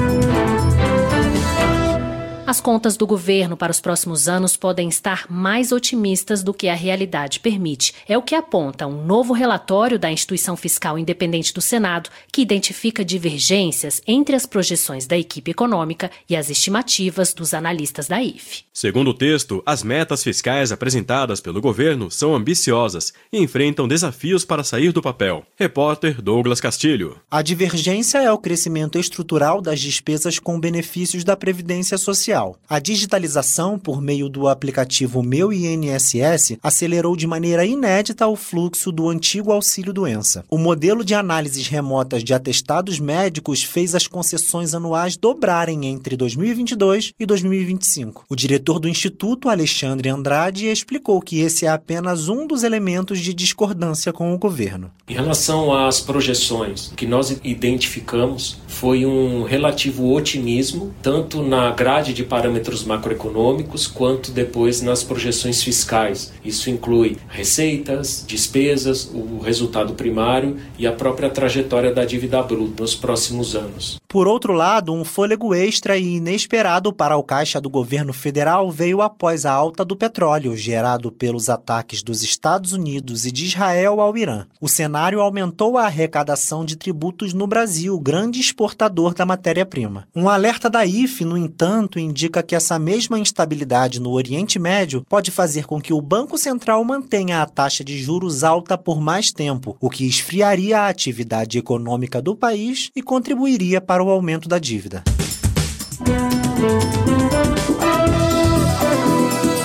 As contas do governo para os próximos anos podem estar mais otimistas do que a realidade permite. É o que aponta um novo relatório da Instituição Fiscal Independente do Senado, que identifica divergências entre as projeções da equipe econômica e as estimativas dos analistas da IFE. Segundo o texto, as metas fiscais apresentadas pelo governo são ambiciosas e enfrentam desafios para sair do papel. Repórter Douglas Castilho. A divergência é o crescimento estrutural das despesas com benefícios da Previdência Social. A digitalização por meio do aplicativo Meu INSS acelerou de maneira inédita o fluxo do antigo auxílio-doença. O modelo de análises remotas de atestados médicos fez as concessões anuais dobrarem entre 2022 e 2025. O diretor do Instituto, Alexandre Andrade, explicou que esse é apenas um dos elementos de discordância com o governo. Em relação às projeções, o que nós identificamos foi um relativo otimismo, tanto na grade de parâmetros macroeconômicos, quanto depois nas projeções fiscais. Isso inclui receitas, despesas, o resultado primário e a própria trajetória da dívida bruta nos próximos anos. Por outro lado, um fôlego extra e inesperado para o caixa do governo federal veio após a alta do petróleo, gerado pelos ataques dos Estados Unidos e de Israel ao Irã. O cenário aumentou a arrecadação de tributos no Brasil, grande exportador da matéria-prima. Um alerta da IFE, no entanto, indica que essa mesma instabilidade no Oriente Médio pode fazer com que o Banco Central mantenha a taxa de juros alta por mais tempo, o que esfriaria a atividade econômica do país e contribuiria para o aumento da dívida.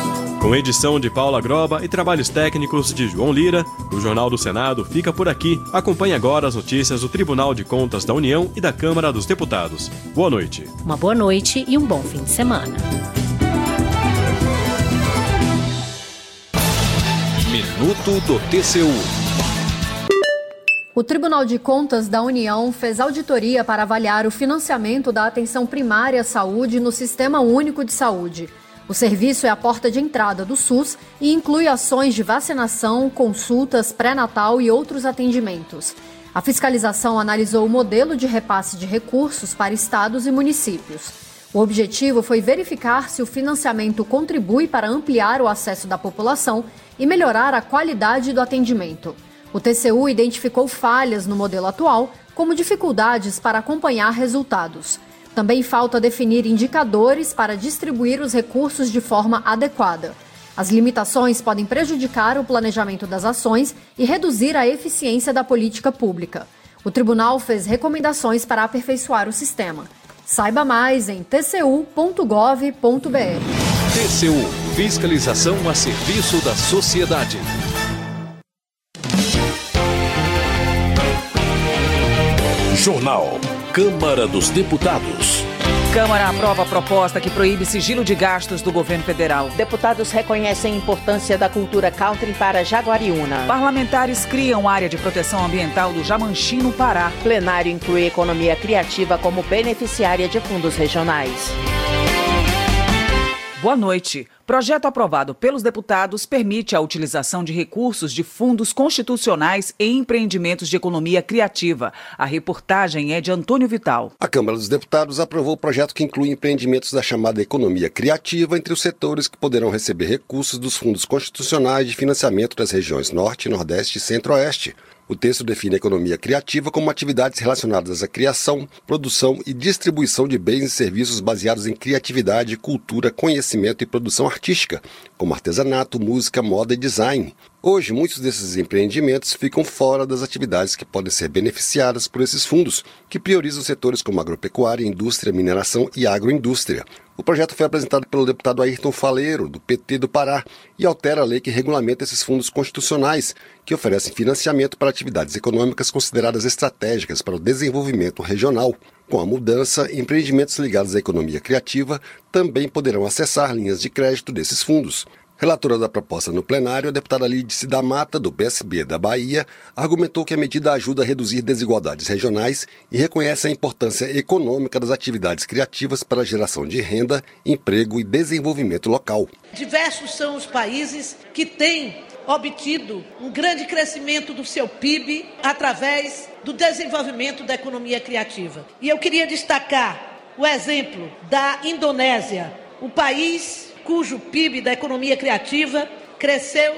Com edição de Paula Groba e trabalhos técnicos de João Lira, o Jornal do Senado fica por aqui. Acompanhe agora as notícias do Tribunal de Contas da União e da Câmara dos Deputados. Boa noite. Uma boa noite e um bom fim de semana. Minuto do TCU. O Tribunal de Contas da União fez auditoria para avaliar o financiamento da atenção primária à saúde no Sistema Único de Saúde. O serviço é a porta de entrada do SUS e inclui ações de vacinação, consultas, pré-natal e outros atendimentos. A fiscalização analisou o modelo de repasse de recursos para estados e municípios. O objetivo foi verificar se o financiamento contribui para ampliar o acesso da população e melhorar a qualidade do atendimento. O TCU identificou falhas no modelo atual, como dificuldades para acompanhar resultados. Também falta definir indicadores para distribuir os recursos de forma adequada. As limitações podem prejudicar o planejamento das ações e reduzir a eficiência da política pública. O tribunal fez recomendações para aperfeiçoar o sistema. Saiba mais em tcu.gov.br. TCU – Fiscalização a serviço da sociedade. Jornal Câmara dos Deputados. Câmara aprova a proposta que proíbe sigilo de gastos do governo federal. Deputados reconhecem a importância da cultura country para Jaguariúna. Parlamentares criam área de proteção ambiental do Jamanchim, no Pará. Plenário inclui economia criativa como beneficiária de fundos regionais. Boa noite. Projeto aprovado pelos deputados permite a utilização de recursos de fundos constitucionais em empreendimentos de economia criativa. A reportagem é de Antônio Vital. A Câmara dos Deputados aprovou o projeto que inclui empreendimentos da chamada economia criativa entre os setores que poderão receber recursos dos fundos constitucionais de financiamento das regiões Norte, Nordeste e Centro-Oeste. O texto define a economia criativa como atividades relacionadas à criação, produção e distribuição de bens e serviços baseados em criatividade, cultura, conhecimento e produção artística, como artesanato, música, moda e design. Hoje, muitos desses empreendimentos ficam fora das atividades que podem ser beneficiadas por esses fundos, que priorizam setores como agropecuária, indústria, mineração e agroindústria. O projeto foi apresentado pelo deputado Ayrton Faleiro, do PT do Pará, e altera a lei que regulamenta esses fundos constitucionais, que oferecem financiamento para atividades econômicas consideradas estratégicas para o desenvolvimento regional. Com a mudança, empreendimentos ligados à economia criativa também poderão acessar linhas de crédito desses fundos. Relatora da proposta no plenário, a deputada Lídice da Mata, do PSB da Bahia, argumentou que a medida ajuda a reduzir desigualdades regionais e reconhece a importância econômica das atividades criativas para a geração de renda, emprego e desenvolvimento local. Diversos são os países que têm obtido um grande crescimento do seu PIB através do desenvolvimento da economia criativa. E eu queria destacar o exemplo da Indonésia, o país cujo PIB da economia criativa cresceu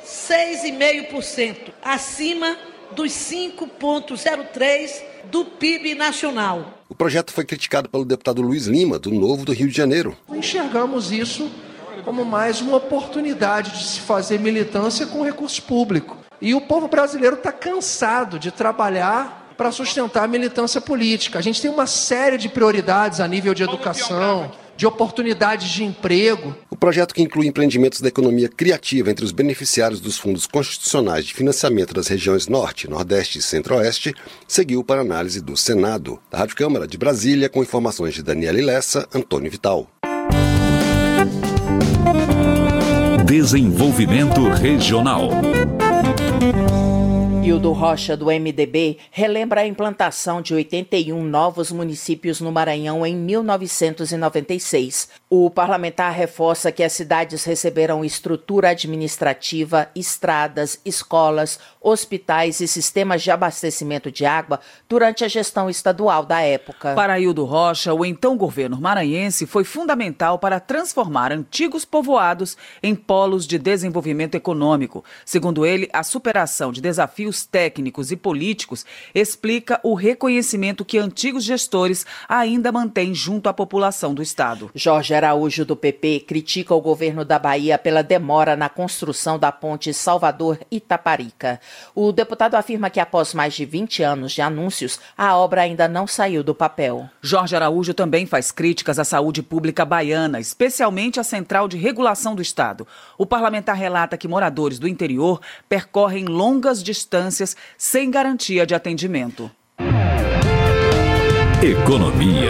6,5%, acima dos 5,03% do PIB nacional. O projeto foi criticado pelo deputado Luiz Lima, do Novo do Rio de Janeiro. Enxergamos isso como mais uma oportunidade de se fazer militância com recurso público. E o povo brasileiro está cansado de trabalhar para sustentar a militância política. A gente tem uma série de prioridades a nível de educação, de oportunidades de emprego. O projeto, que inclui empreendimentos da economia criativa entre os beneficiários dos fundos constitucionais de financiamento das regiões Norte, Nordeste e Centro-Oeste, seguiu para análise do Senado. Da Rádio Câmara de Brasília, com informações de Daniela Ilessa, Antônio Vital. Desenvolvimento Regional. Hildo Rocha, do MDB, relembra a implantação de 81 novos municípios no Maranhão em 1996. O parlamentar reforça que as cidades receberam estrutura administrativa, estradas, escolas, hospitais e sistemas de abastecimento de água durante a gestão estadual da época. Para Hildo Rocha, o então governo maranhense foi fundamental para transformar antigos povoados em polos de desenvolvimento econômico. Segundo ele, a superação de desafios desafios técnicos e políticos, explica o reconhecimento que antigos gestores ainda mantêm junto à população do estado. Jorge Araújo, do PP, critica o governo da Bahia pela demora na construção da ponte Salvador-Itaparica. O deputado afirma que após mais de 20 anos de anúncios, a obra ainda não saiu do papel. Jorge Araújo também faz críticas à saúde pública baiana, especialmente à Central de Regulação do Estado. O parlamentar relata que moradores do interior percorrem longas distâncias sem garantia de atendimento. Economia.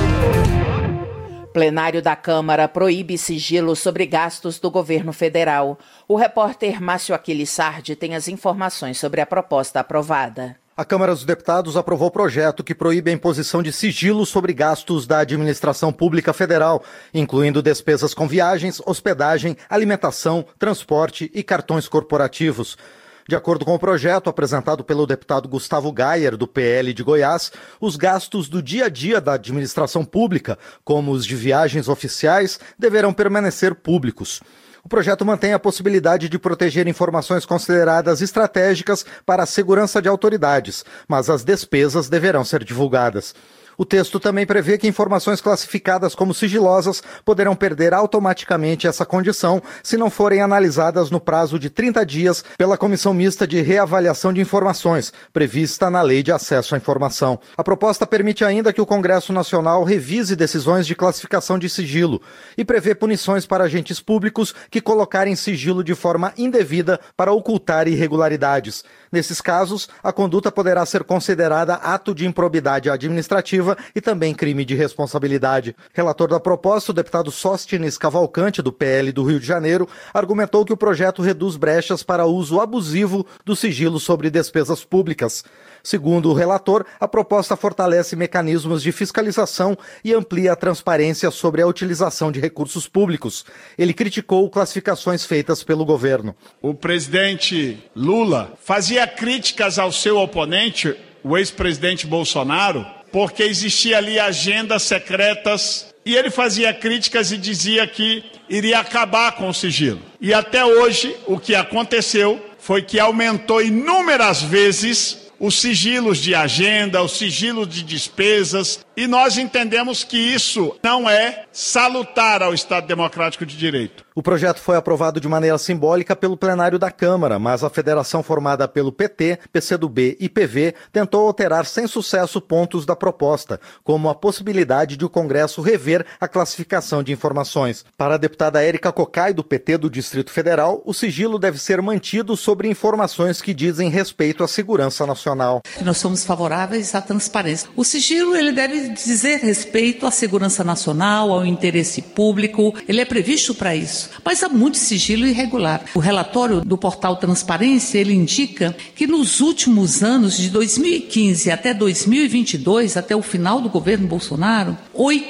Plenário da Câmara proíbe sigilo sobre gastos do governo federal. O repórter Márcio Aquilissardi tem as informações sobre a proposta aprovada. A Câmara dos Deputados aprovou o projeto que proíbe a imposição de sigilo sobre gastos da administração pública federal, incluindo despesas com viagens, hospedagem, alimentação, transporte e cartões corporativos. De acordo com o projeto apresentado pelo deputado Gustavo Gayer, do PL de Goiás, os gastos do dia a dia da administração pública, como os de viagens oficiais, deverão permanecer públicos. O projeto mantém a possibilidade de proteger informações consideradas estratégicas para a segurança de autoridades, mas as despesas deverão ser divulgadas. O texto também prevê que informações classificadas como sigilosas poderão perder automaticamente essa condição se não forem analisadas no prazo de 30 dias pela Comissão Mista de Reavaliação de Informações, prevista na Lei de Acesso à Informação. A proposta permite ainda que o Congresso Nacional revise decisões de classificação de sigilo e prevê punições para agentes públicos que colocarem sigilo de forma indevida para ocultar irregularidades. Nesses casos, a conduta poderá ser considerada ato de improbidade administrativa e também crime de responsabilidade. Relator da proposta, o deputado Sóstenes Cavalcante, do PL do Rio de Janeiro, argumentou que o projeto reduz brechas para uso abusivo do sigilo sobre despesas públicas. Segundo o relator, a proposta fortalece mecanismos de fiscalização e amplia a transparência sobre a utilização de recursos públicos. Ele criticou classificações feitas pelo governo. O presidente Lula fazia críticas ao seu oponente, o ex-presidente Bolsonaro, porque existia ali agendas secretas e ele fazia críticas e dizia que iria acabar com o sigilo. E até hoje o que aconteceu foi que aumentou inúmeras vezes os sigilos de agenda, os sigilos de despesas, e nós entendemos que isso não é salutar ao Estado Democrático de Direito. O projeto foi aprovado de maneira simbólica pelo plenário da Câmara, mas a federação formada pelo PT, PCdoB e PV tentou alterar sem sucesso pontos da proposta, como a possibilidade de o Congresso rever a classificação de informações. Para a deputada Érica Cocai, do PT do Distrito Federal, o sigilo deve ser mantido sobre informações que dizem respeito à segurança nacional. Nós somos favoráveis à transparência. O sigilo ele deve dizer respeito à segurança nacional, ao interesse público, ele é previsto para isso. Mas há muito sigilo irregular. O relatório do portal Transparência, ele indica que nos últimos anos, de 2015 até 2022, até o final do governo Bolsonaro,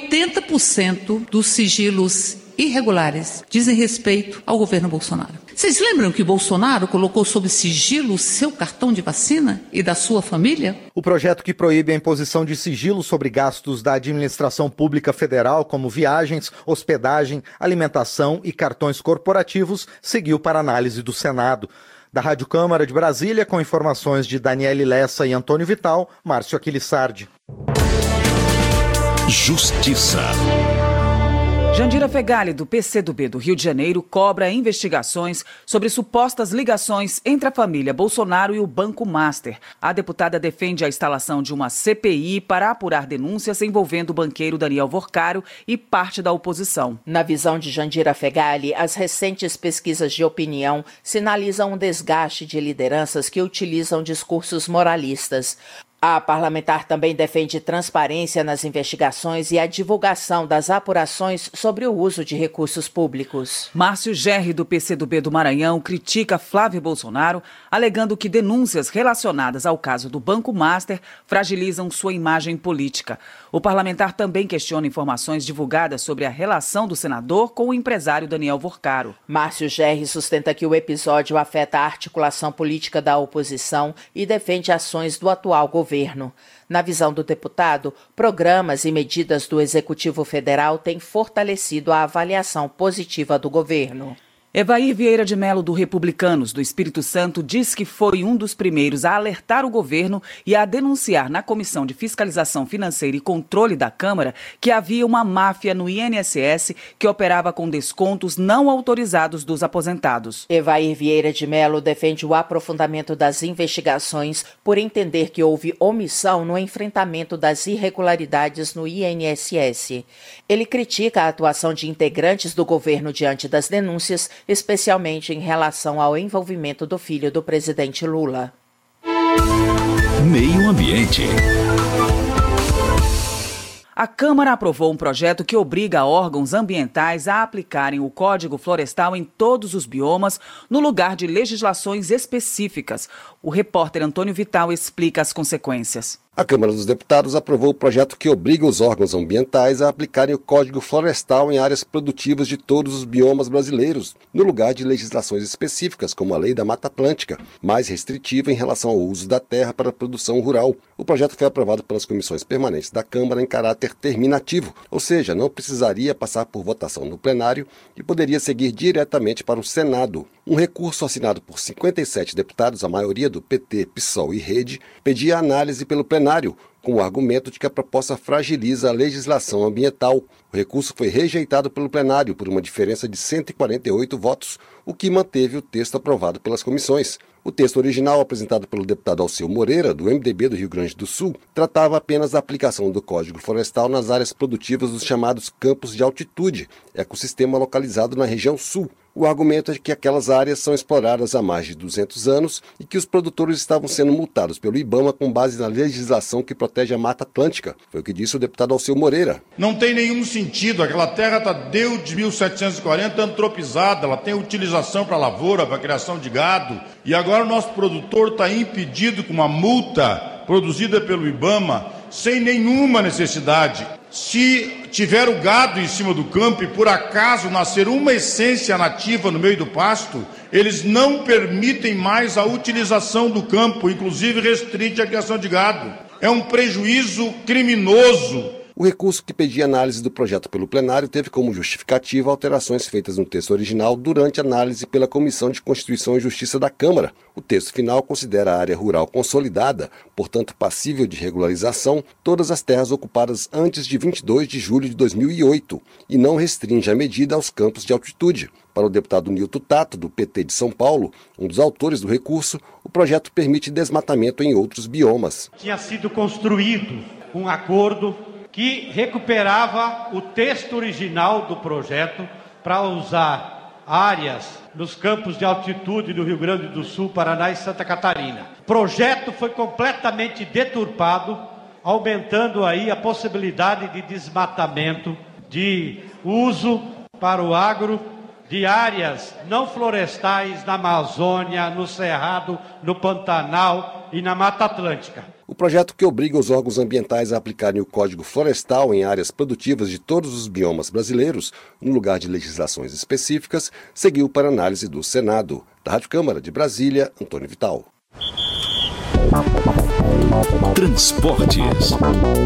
80% dos sigilos irregulares dizem respeito ao governo Bolsonaro. Vocês lembram que Bolsonaro colocou sob sigilo o seu cartão de vacina e da sua família? O projeto que proíbe a imposição de sigilo sobre gastos da administração pública federal, como viagens, hospedagem, alimentação e cartões corporativos, seguiu para análise do Senado. Da Rádio Câmara de Brasília, com informações de Daniele Lessa e Antônio Vital, Márcio Aquilissardi. Justiça. Jandira Fegali, do PCdoB do Rio de Janeiro, cobra investigações sobre supostas ligações entre a família Bolsonaro e o Banco Master. A deputada defende a instalação de uma CPI para apurar denúncias envolvendo o banqueiro Daniel Vorcaro e parte da oposição. Na visão de Jandira Fegali, as recentes pesquisas de opinião sinalizam um desgaste de lideranças que utilizam discursos moralistas. A parlamentar também defende transparência nas investigações e a divulgação das apurações sobre o uso de recursos públicos. Márcio Gerri, do PCdoB do Maranhão, critica Flávio Bolsonaro, alegando que denúncias relacionadas ao caso do Banco Master fragilizam sua imagem política. O parlamentar também questiona informações divulgadas sobre a relação do senador com o empresário Daniel Vorcaro. Márcio Gerri sustenta que o episódio afeta a articulação política da oposição e defende ações do atual governo. Na visão do deputado, programas e medidas do Executivo Federal têm fortalecido a avaliação positiva do governo. Evair Vieira de Mello, do Republicanos do Espírito Santo, diz que foi um dos primeiros a alertar o governo e a denunciar na Comissão de Fiscalização Financeira e Controle da Câmara que havia uma máfia no INSS que operava com descontos não autorizados dos aposentados. Evair Vieira de Mello defende o aprofundamento das investigações por entender que houve omissão no enfrentamento das irregularidades no INSS. Ele critica a atuação de integrantes do governo diante das denúncias, especialmente em relação ao envolvimento do filho do presidente Lula. Meio Ambiente. A Câmara aprovou um projeto que obriga órgãos ambientais a aplicarem o Código Florestal em todos os biomas, no lugar de legislações específicas. O repórter Antônio Vital explica as consequências. A Câmara dos Deputados aprovou o projeto que obriga os órgãos ambientais a aplicarem o Código Florestal em áreas produtivas de todos os biomas brasileiros, no lugar de legislações específicas, como a Lei da Mata Atlântica, mais restritiva em relação ao uso da terra para a produção rural. O projeto foi aprovado pelas comissões permanentes da Câmara em caráter terminativo, ou seja, não precisaria passar por votação no plenário e poderia seguir diretamente para o Senado. Um recurso assinado por 57 deputados, a maioria do PT, PSOL e Rede, pedia análise pelo plenário, com o argumento de que a proposta fragiliza a legislação ambiental. O recurso foi rejeitado pelo plenário por uma diferença de 148 votos, o que manteve o texto aprovado pelas comissões. O texto original, apresentado pelo deputado Alceu Moreira, do MDB do Rio Grande do Sul, tratava apenas da aplicação do Código Florestal nas áreas produtivas dos chamados campos de altitude, ecossistema localizado na região sul. O argumento é de que aquelas áreas são exploradas há mais de 200 anos e que os produtores estavam sendo multados pelo IBAMA com base na legislação que protege a Mata Atlântica. Foi o que disse o deputado Alceu Moreira. Não tem nenhum sentido. Aquela terra está desde 1740 antropizada, ela tem utilização para lavoura, para criação de gado. E agora o nosso produtor está impedido com uma multa produzida pelo IBAMA sem nenhuma necessidade. Se tiver o gado em cima do campo e por acaso nascer uma essência nativa no meio do pasto, eles não permitem mais a utilização do campo, inclusive restringe a criação de gado. É um prejuízo criminoso. O recurso que pedia análise do projeto pelo plenário teve como justificativa alterações feitas no texto original durante a análise pela Comissão de Constituição e Justiça da Câmara. O texto final considera a área rural consolidada, portanto passível de regularização, todas as terras ocupadas antes de 22 de julho de 2008 e não restringe a medida aos campos de altitude. Para o deputado Nilton Tato, do PT de São Paulo, um dos autores do recurso, o projeto permite desmatamento em outros biomas. Tinha sido construído um acordo que recuperava o texto original do projeto para usar áreas nos campos de altitude do Rio Grande do Sul, Paraná e Santa Catarina. O projeto foi completamente deturpado, aumentando aí a possibilidade de desmatamento, de uso para o agro de áreas não florestais na Amazônia, no Cerrado, no Pantanal e na Mata Atlântica. O projeto que obriga os órgãos ambientais a aplicarem o Código Florestal em áreas produtivas de todos os biomas brasileiros, no lugar de legislações específicas, seguiu para análise do Senado. Da Rádio Câmara de Brasília, Antônio Vital. Transportes.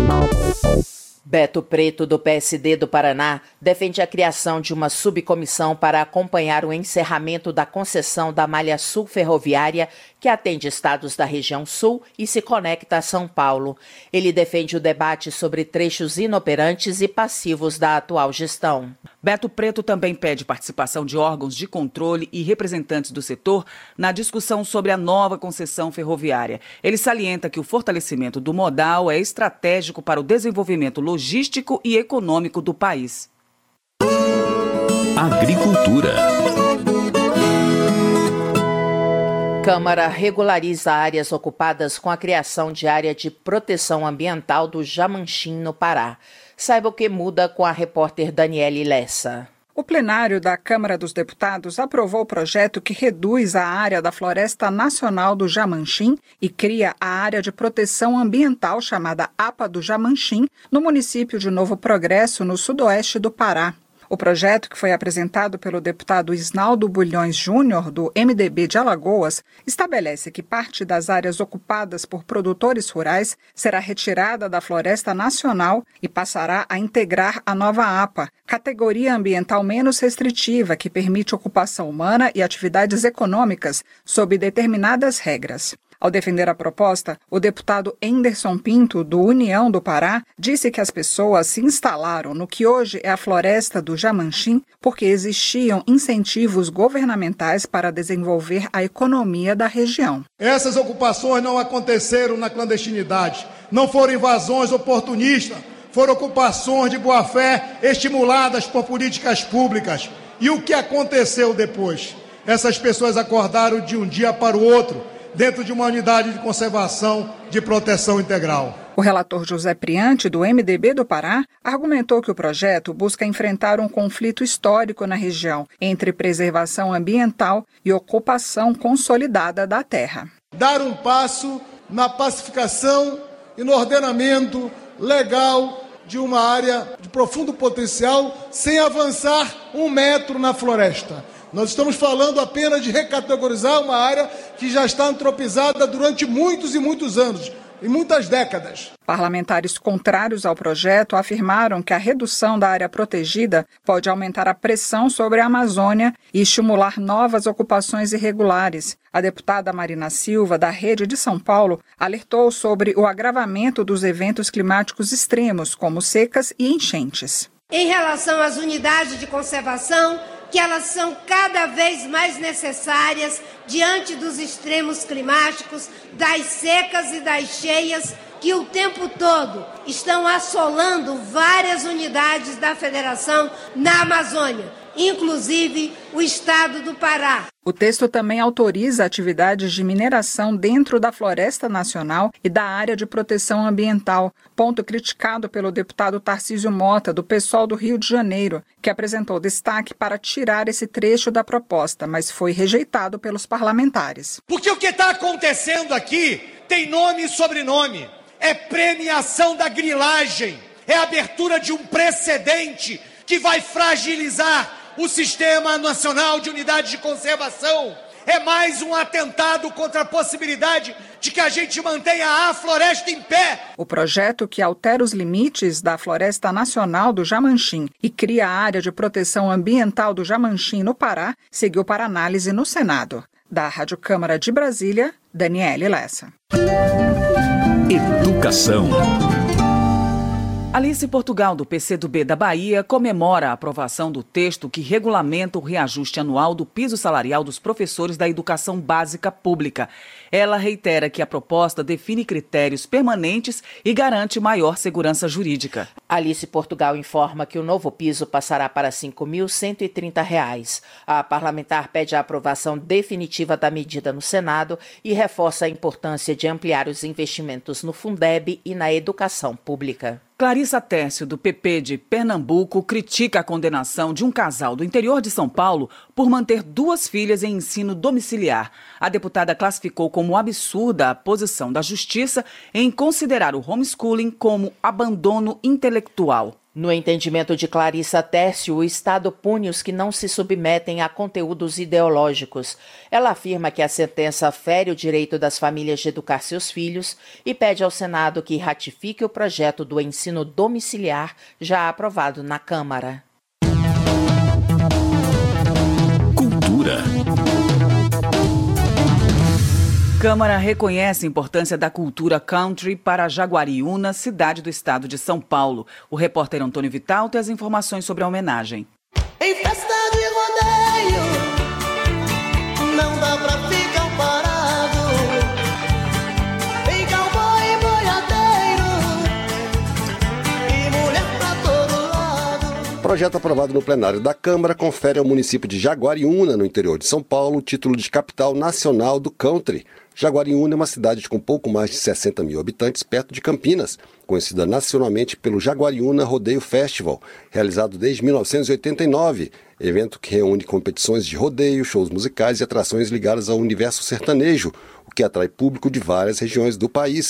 Beto Preto, do PSD do Paraná, defende a criação de uma subcomissão para acompanhar o encerramento da concessão da malha sul ferroviária que atende estados da região sul e se conecta a São Paulo. Ele defende o debate sobre trechos inoperantes e passivos da atual gestão. Beto Preto também pede participação de órgãos de controle e representantes do setor na discussão sobre a nova concessão ferroviária. Ele salienta que o fortalecimento do modal é estratégico para o desenvolvimento logístico e econômico do país. Agricultura. Câmara regulariza áreas ocupadas com a criação de área de proteção ambiental do Jamanchim, no Pará. Saiba o que muda com a repórter Daniele Lessa. O plenário da Câmara dos Deputados aprovou o projeto que reduz a área da Floresta Nacional do Jamanchim e cria a área de proteção ambiental chamada APA do Jamanchim, no município de Novo Progresso, no sudoeste do Pará. O projeto, que foi apresentado pelo deputado Isnaldo Bulhões Júnior, do MDB de Alagoas, estabelece que parte das áreas ocupadas por produtores rurais será retirada da Floresta Nacional e passará a integrar a nova APA, categoria ambiental menos restritiva que permite ocupação humana e atividades econômicas sob determinadas regras. Ao defender a proposta, o deputado Henderson Pinto, do União do Pará, disse que as pessoas se instalaram no que hoje é a floresta do Jamanchim porque existiam incentivos governamentais para desenvolver a economia da região. Essas ocupações não aconteceram na clandestinidade, não foram invasões oportunistas, foram ocupações de boa-fé estimuladas por políticas públicas. E o que aconteceu depois? Essas pessoas acordaram de um dia para o outro, dentro de uma unidade de conservação de proteção integral. O relator José Priante, do MDB do Pará, argumentou que o projeto busca enfrentar um conflito histórico na região entre preservação ambiental e ocupação consolidada da terra. Dar um passo na pacificação e no ordenamento legal de uma área de profundo potencial sem avançar 1 metro na floresta. Nós estamos falando apenas de recategorizar uma área que já está antropizada durante muitos e muitos anos, e muitas décadas. Parlamentares contrários ao projeto afirmaram que a redução da área protegida pode aumentar a pressão sobre a Amazônia e estimular novas ocupações irregulares. A deputada Marina Silva, da Rede de São Paulo, alertou sobre o agravamento dos eventos climáticos extremos, como secas e enchentes. Em relação às unidades de conservação, que elas são cada vez mais necessárias diante dos extremos climáticos, das secas e das cheias que o tempo todo estão assolando várias unidades da Federação na Amazônia, inclusive o estado do Pará. O texto também autoriza atividades de mineração dentro da Floresta Nacional e da área de proteção ambiental, ponto criticado pelo deputado Tarcísio Mota, do PSOL do Rio de Janeiro, que apresentou destaque para tirar esse trecho da proposta, mas foi rejeitado pelos parlamentares. Porque o que está acontecendo aqui tem nome e sobrenome. É premiação da grilagem, é abertura de um precedente que vai fragilizar o Sistema Nacional de Unidades de Conservação. É mais um atentado contra a possibilidade de que a gente mantenha a floresta em pé. O projeto, que altera os limites da Floresta Nacional do Jamanchim e cria a área de proteção ambiental do Jamanchim no Pará, seguiu para análise no Senado. Da Rádio Câmara de Brasília, Daniele Lessa. Educação. Alice Portugal, do PCdoB da Bahia, comemora a aprovação do texto que regulamenta o reajuste anual do piso salarial dos professores da educação básica pública. Ela reitera que a proposta define critérios permanentes e garante maior segurança jurídica. Alice Portugal informa que o novo piso passará para R$ 5.130. A parlamentar pede a aprovação definitiva da medida no Senado e reforça a importância de ampliar os investimentos no Fundeb e na educação pública. Clarissa Tércio, do PP de Pernambuco, critica a condenação de um casal do interior de São Paulo por manter 2 filhas em ensino domiciliar. A deputada classificou como absurda a posição da Justiça em considerar o homeschooling como abandono intelectual. No entendimento de Clarissa Tércio, o Estado pune os que não se submetem a conteúdos ideológicos. Ela afirma que a sentença fere o direito das famílias de educar seus filhos e pede ao Senado que ratifique o projeto do ensino domiciliar já aprovado na Câmara. Cultura. Câmara reconhece a importância da cultura country para Jaguariúna, cidade do estado de São Paulo. O repórter Antônio Vital tem as informações sobre a homenagem. Em festa de rodeio, não dá pra ficar parado. Em cowboy e boiadeiro, e mulher pra todo lado. O projeto aprovado no plenário da Câmara confere ao município de Jaguariúna, no interior de São Paulo, o título de capital nacional do country. Jaguariúna é uma cidade com pouco mais de 60 mil habitantes, perto de Campinas, conhecida nacionalmente pelo Jaguariúna Rodeio Festival, realizado desde 1989, evento que reúne competições de rodeio, shows musicais e atrações ligadas ao universo sertanejo, o que atrai público de várias regiões do país.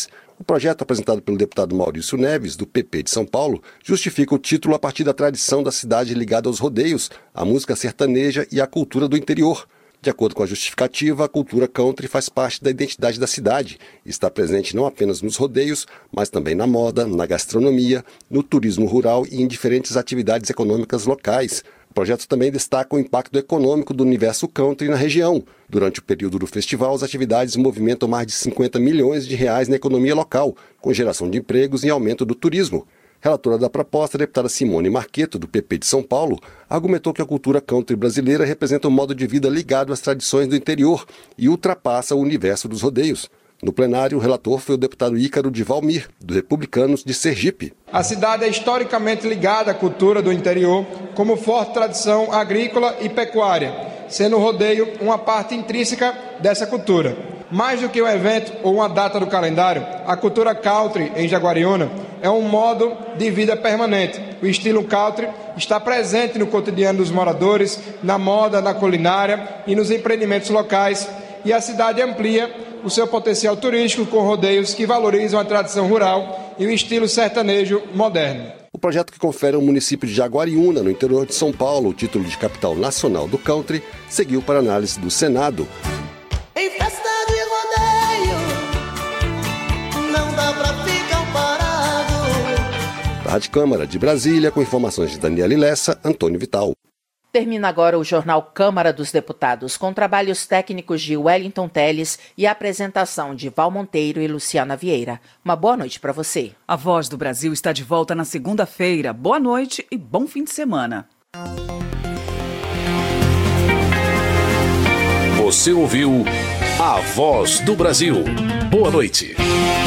O projeto apresentado pelo deputado Maurício Neves, do PP de São Paulo, justifica o título a partir da tradição da cidade ligada aos rodeios, à música sertaneja e à cultura do interior. De acordo com a justificativa, a cultura country faz parte da identidade da cidade e está presente não apenas nos rodeios, mas também na moda, na gastronomia, no turismo rural e em diferentes atividades econômicas locais. O projeto também destaca o impacto econômico do universo country na região. Durante o período do festival, as atividades movimentam mais de 50 milhões de reais na economia local, com geração de empregos e aumento do turismo. Relatora da proposta, a deputada Simone Marqueto, do PP de São Paulo, argumentou que a cultura country brasileira representa um modo de vida ligado às tradições do interior e ultrapassa o universo dos rodeios. No plenário, o relator foi o deputado Ícaro de Valmir, do Republicanos de Sergipe. A cidade é historicamente ligada à cultura do interior, como forte tradição agrícola e pecuária, sendo o rodeio uma parte intrínseca dessa cultura. Mais do que um evento ou uma data do calendário, a cultura country em Jaguariúna é um modo de vida permanente. O estilo country está presente no cotidiano dos moradores, na moda, na culinária e nos empreendimentos locais, e a cidade amplia o seu potencial turístico com rodeios que valorizam a tradição rural e o estilo sertanejo moderno. O projeto que confere ao município de Jaguariúna, no interior de São Paulo, o título de capital nacional do country, seguiu para análise do Senado. Em festa de rodeio, não dá pra ficar parado. Da Rádio Câmara de Brasília, com informações de Daniela Lessa, Antônio Vital. Termina agora o Jornal Câmara dos Deputados, com trabalhos técnicos de Wellington Teles e a apresentação de Val Monteiro e Luciana Vieira. Uma boa noite para você. A Voz do Brasil está de volta na segunda-feira. Boa noite e bom fim de semana. Você ouviu A Voz do Brasil. Boa noite.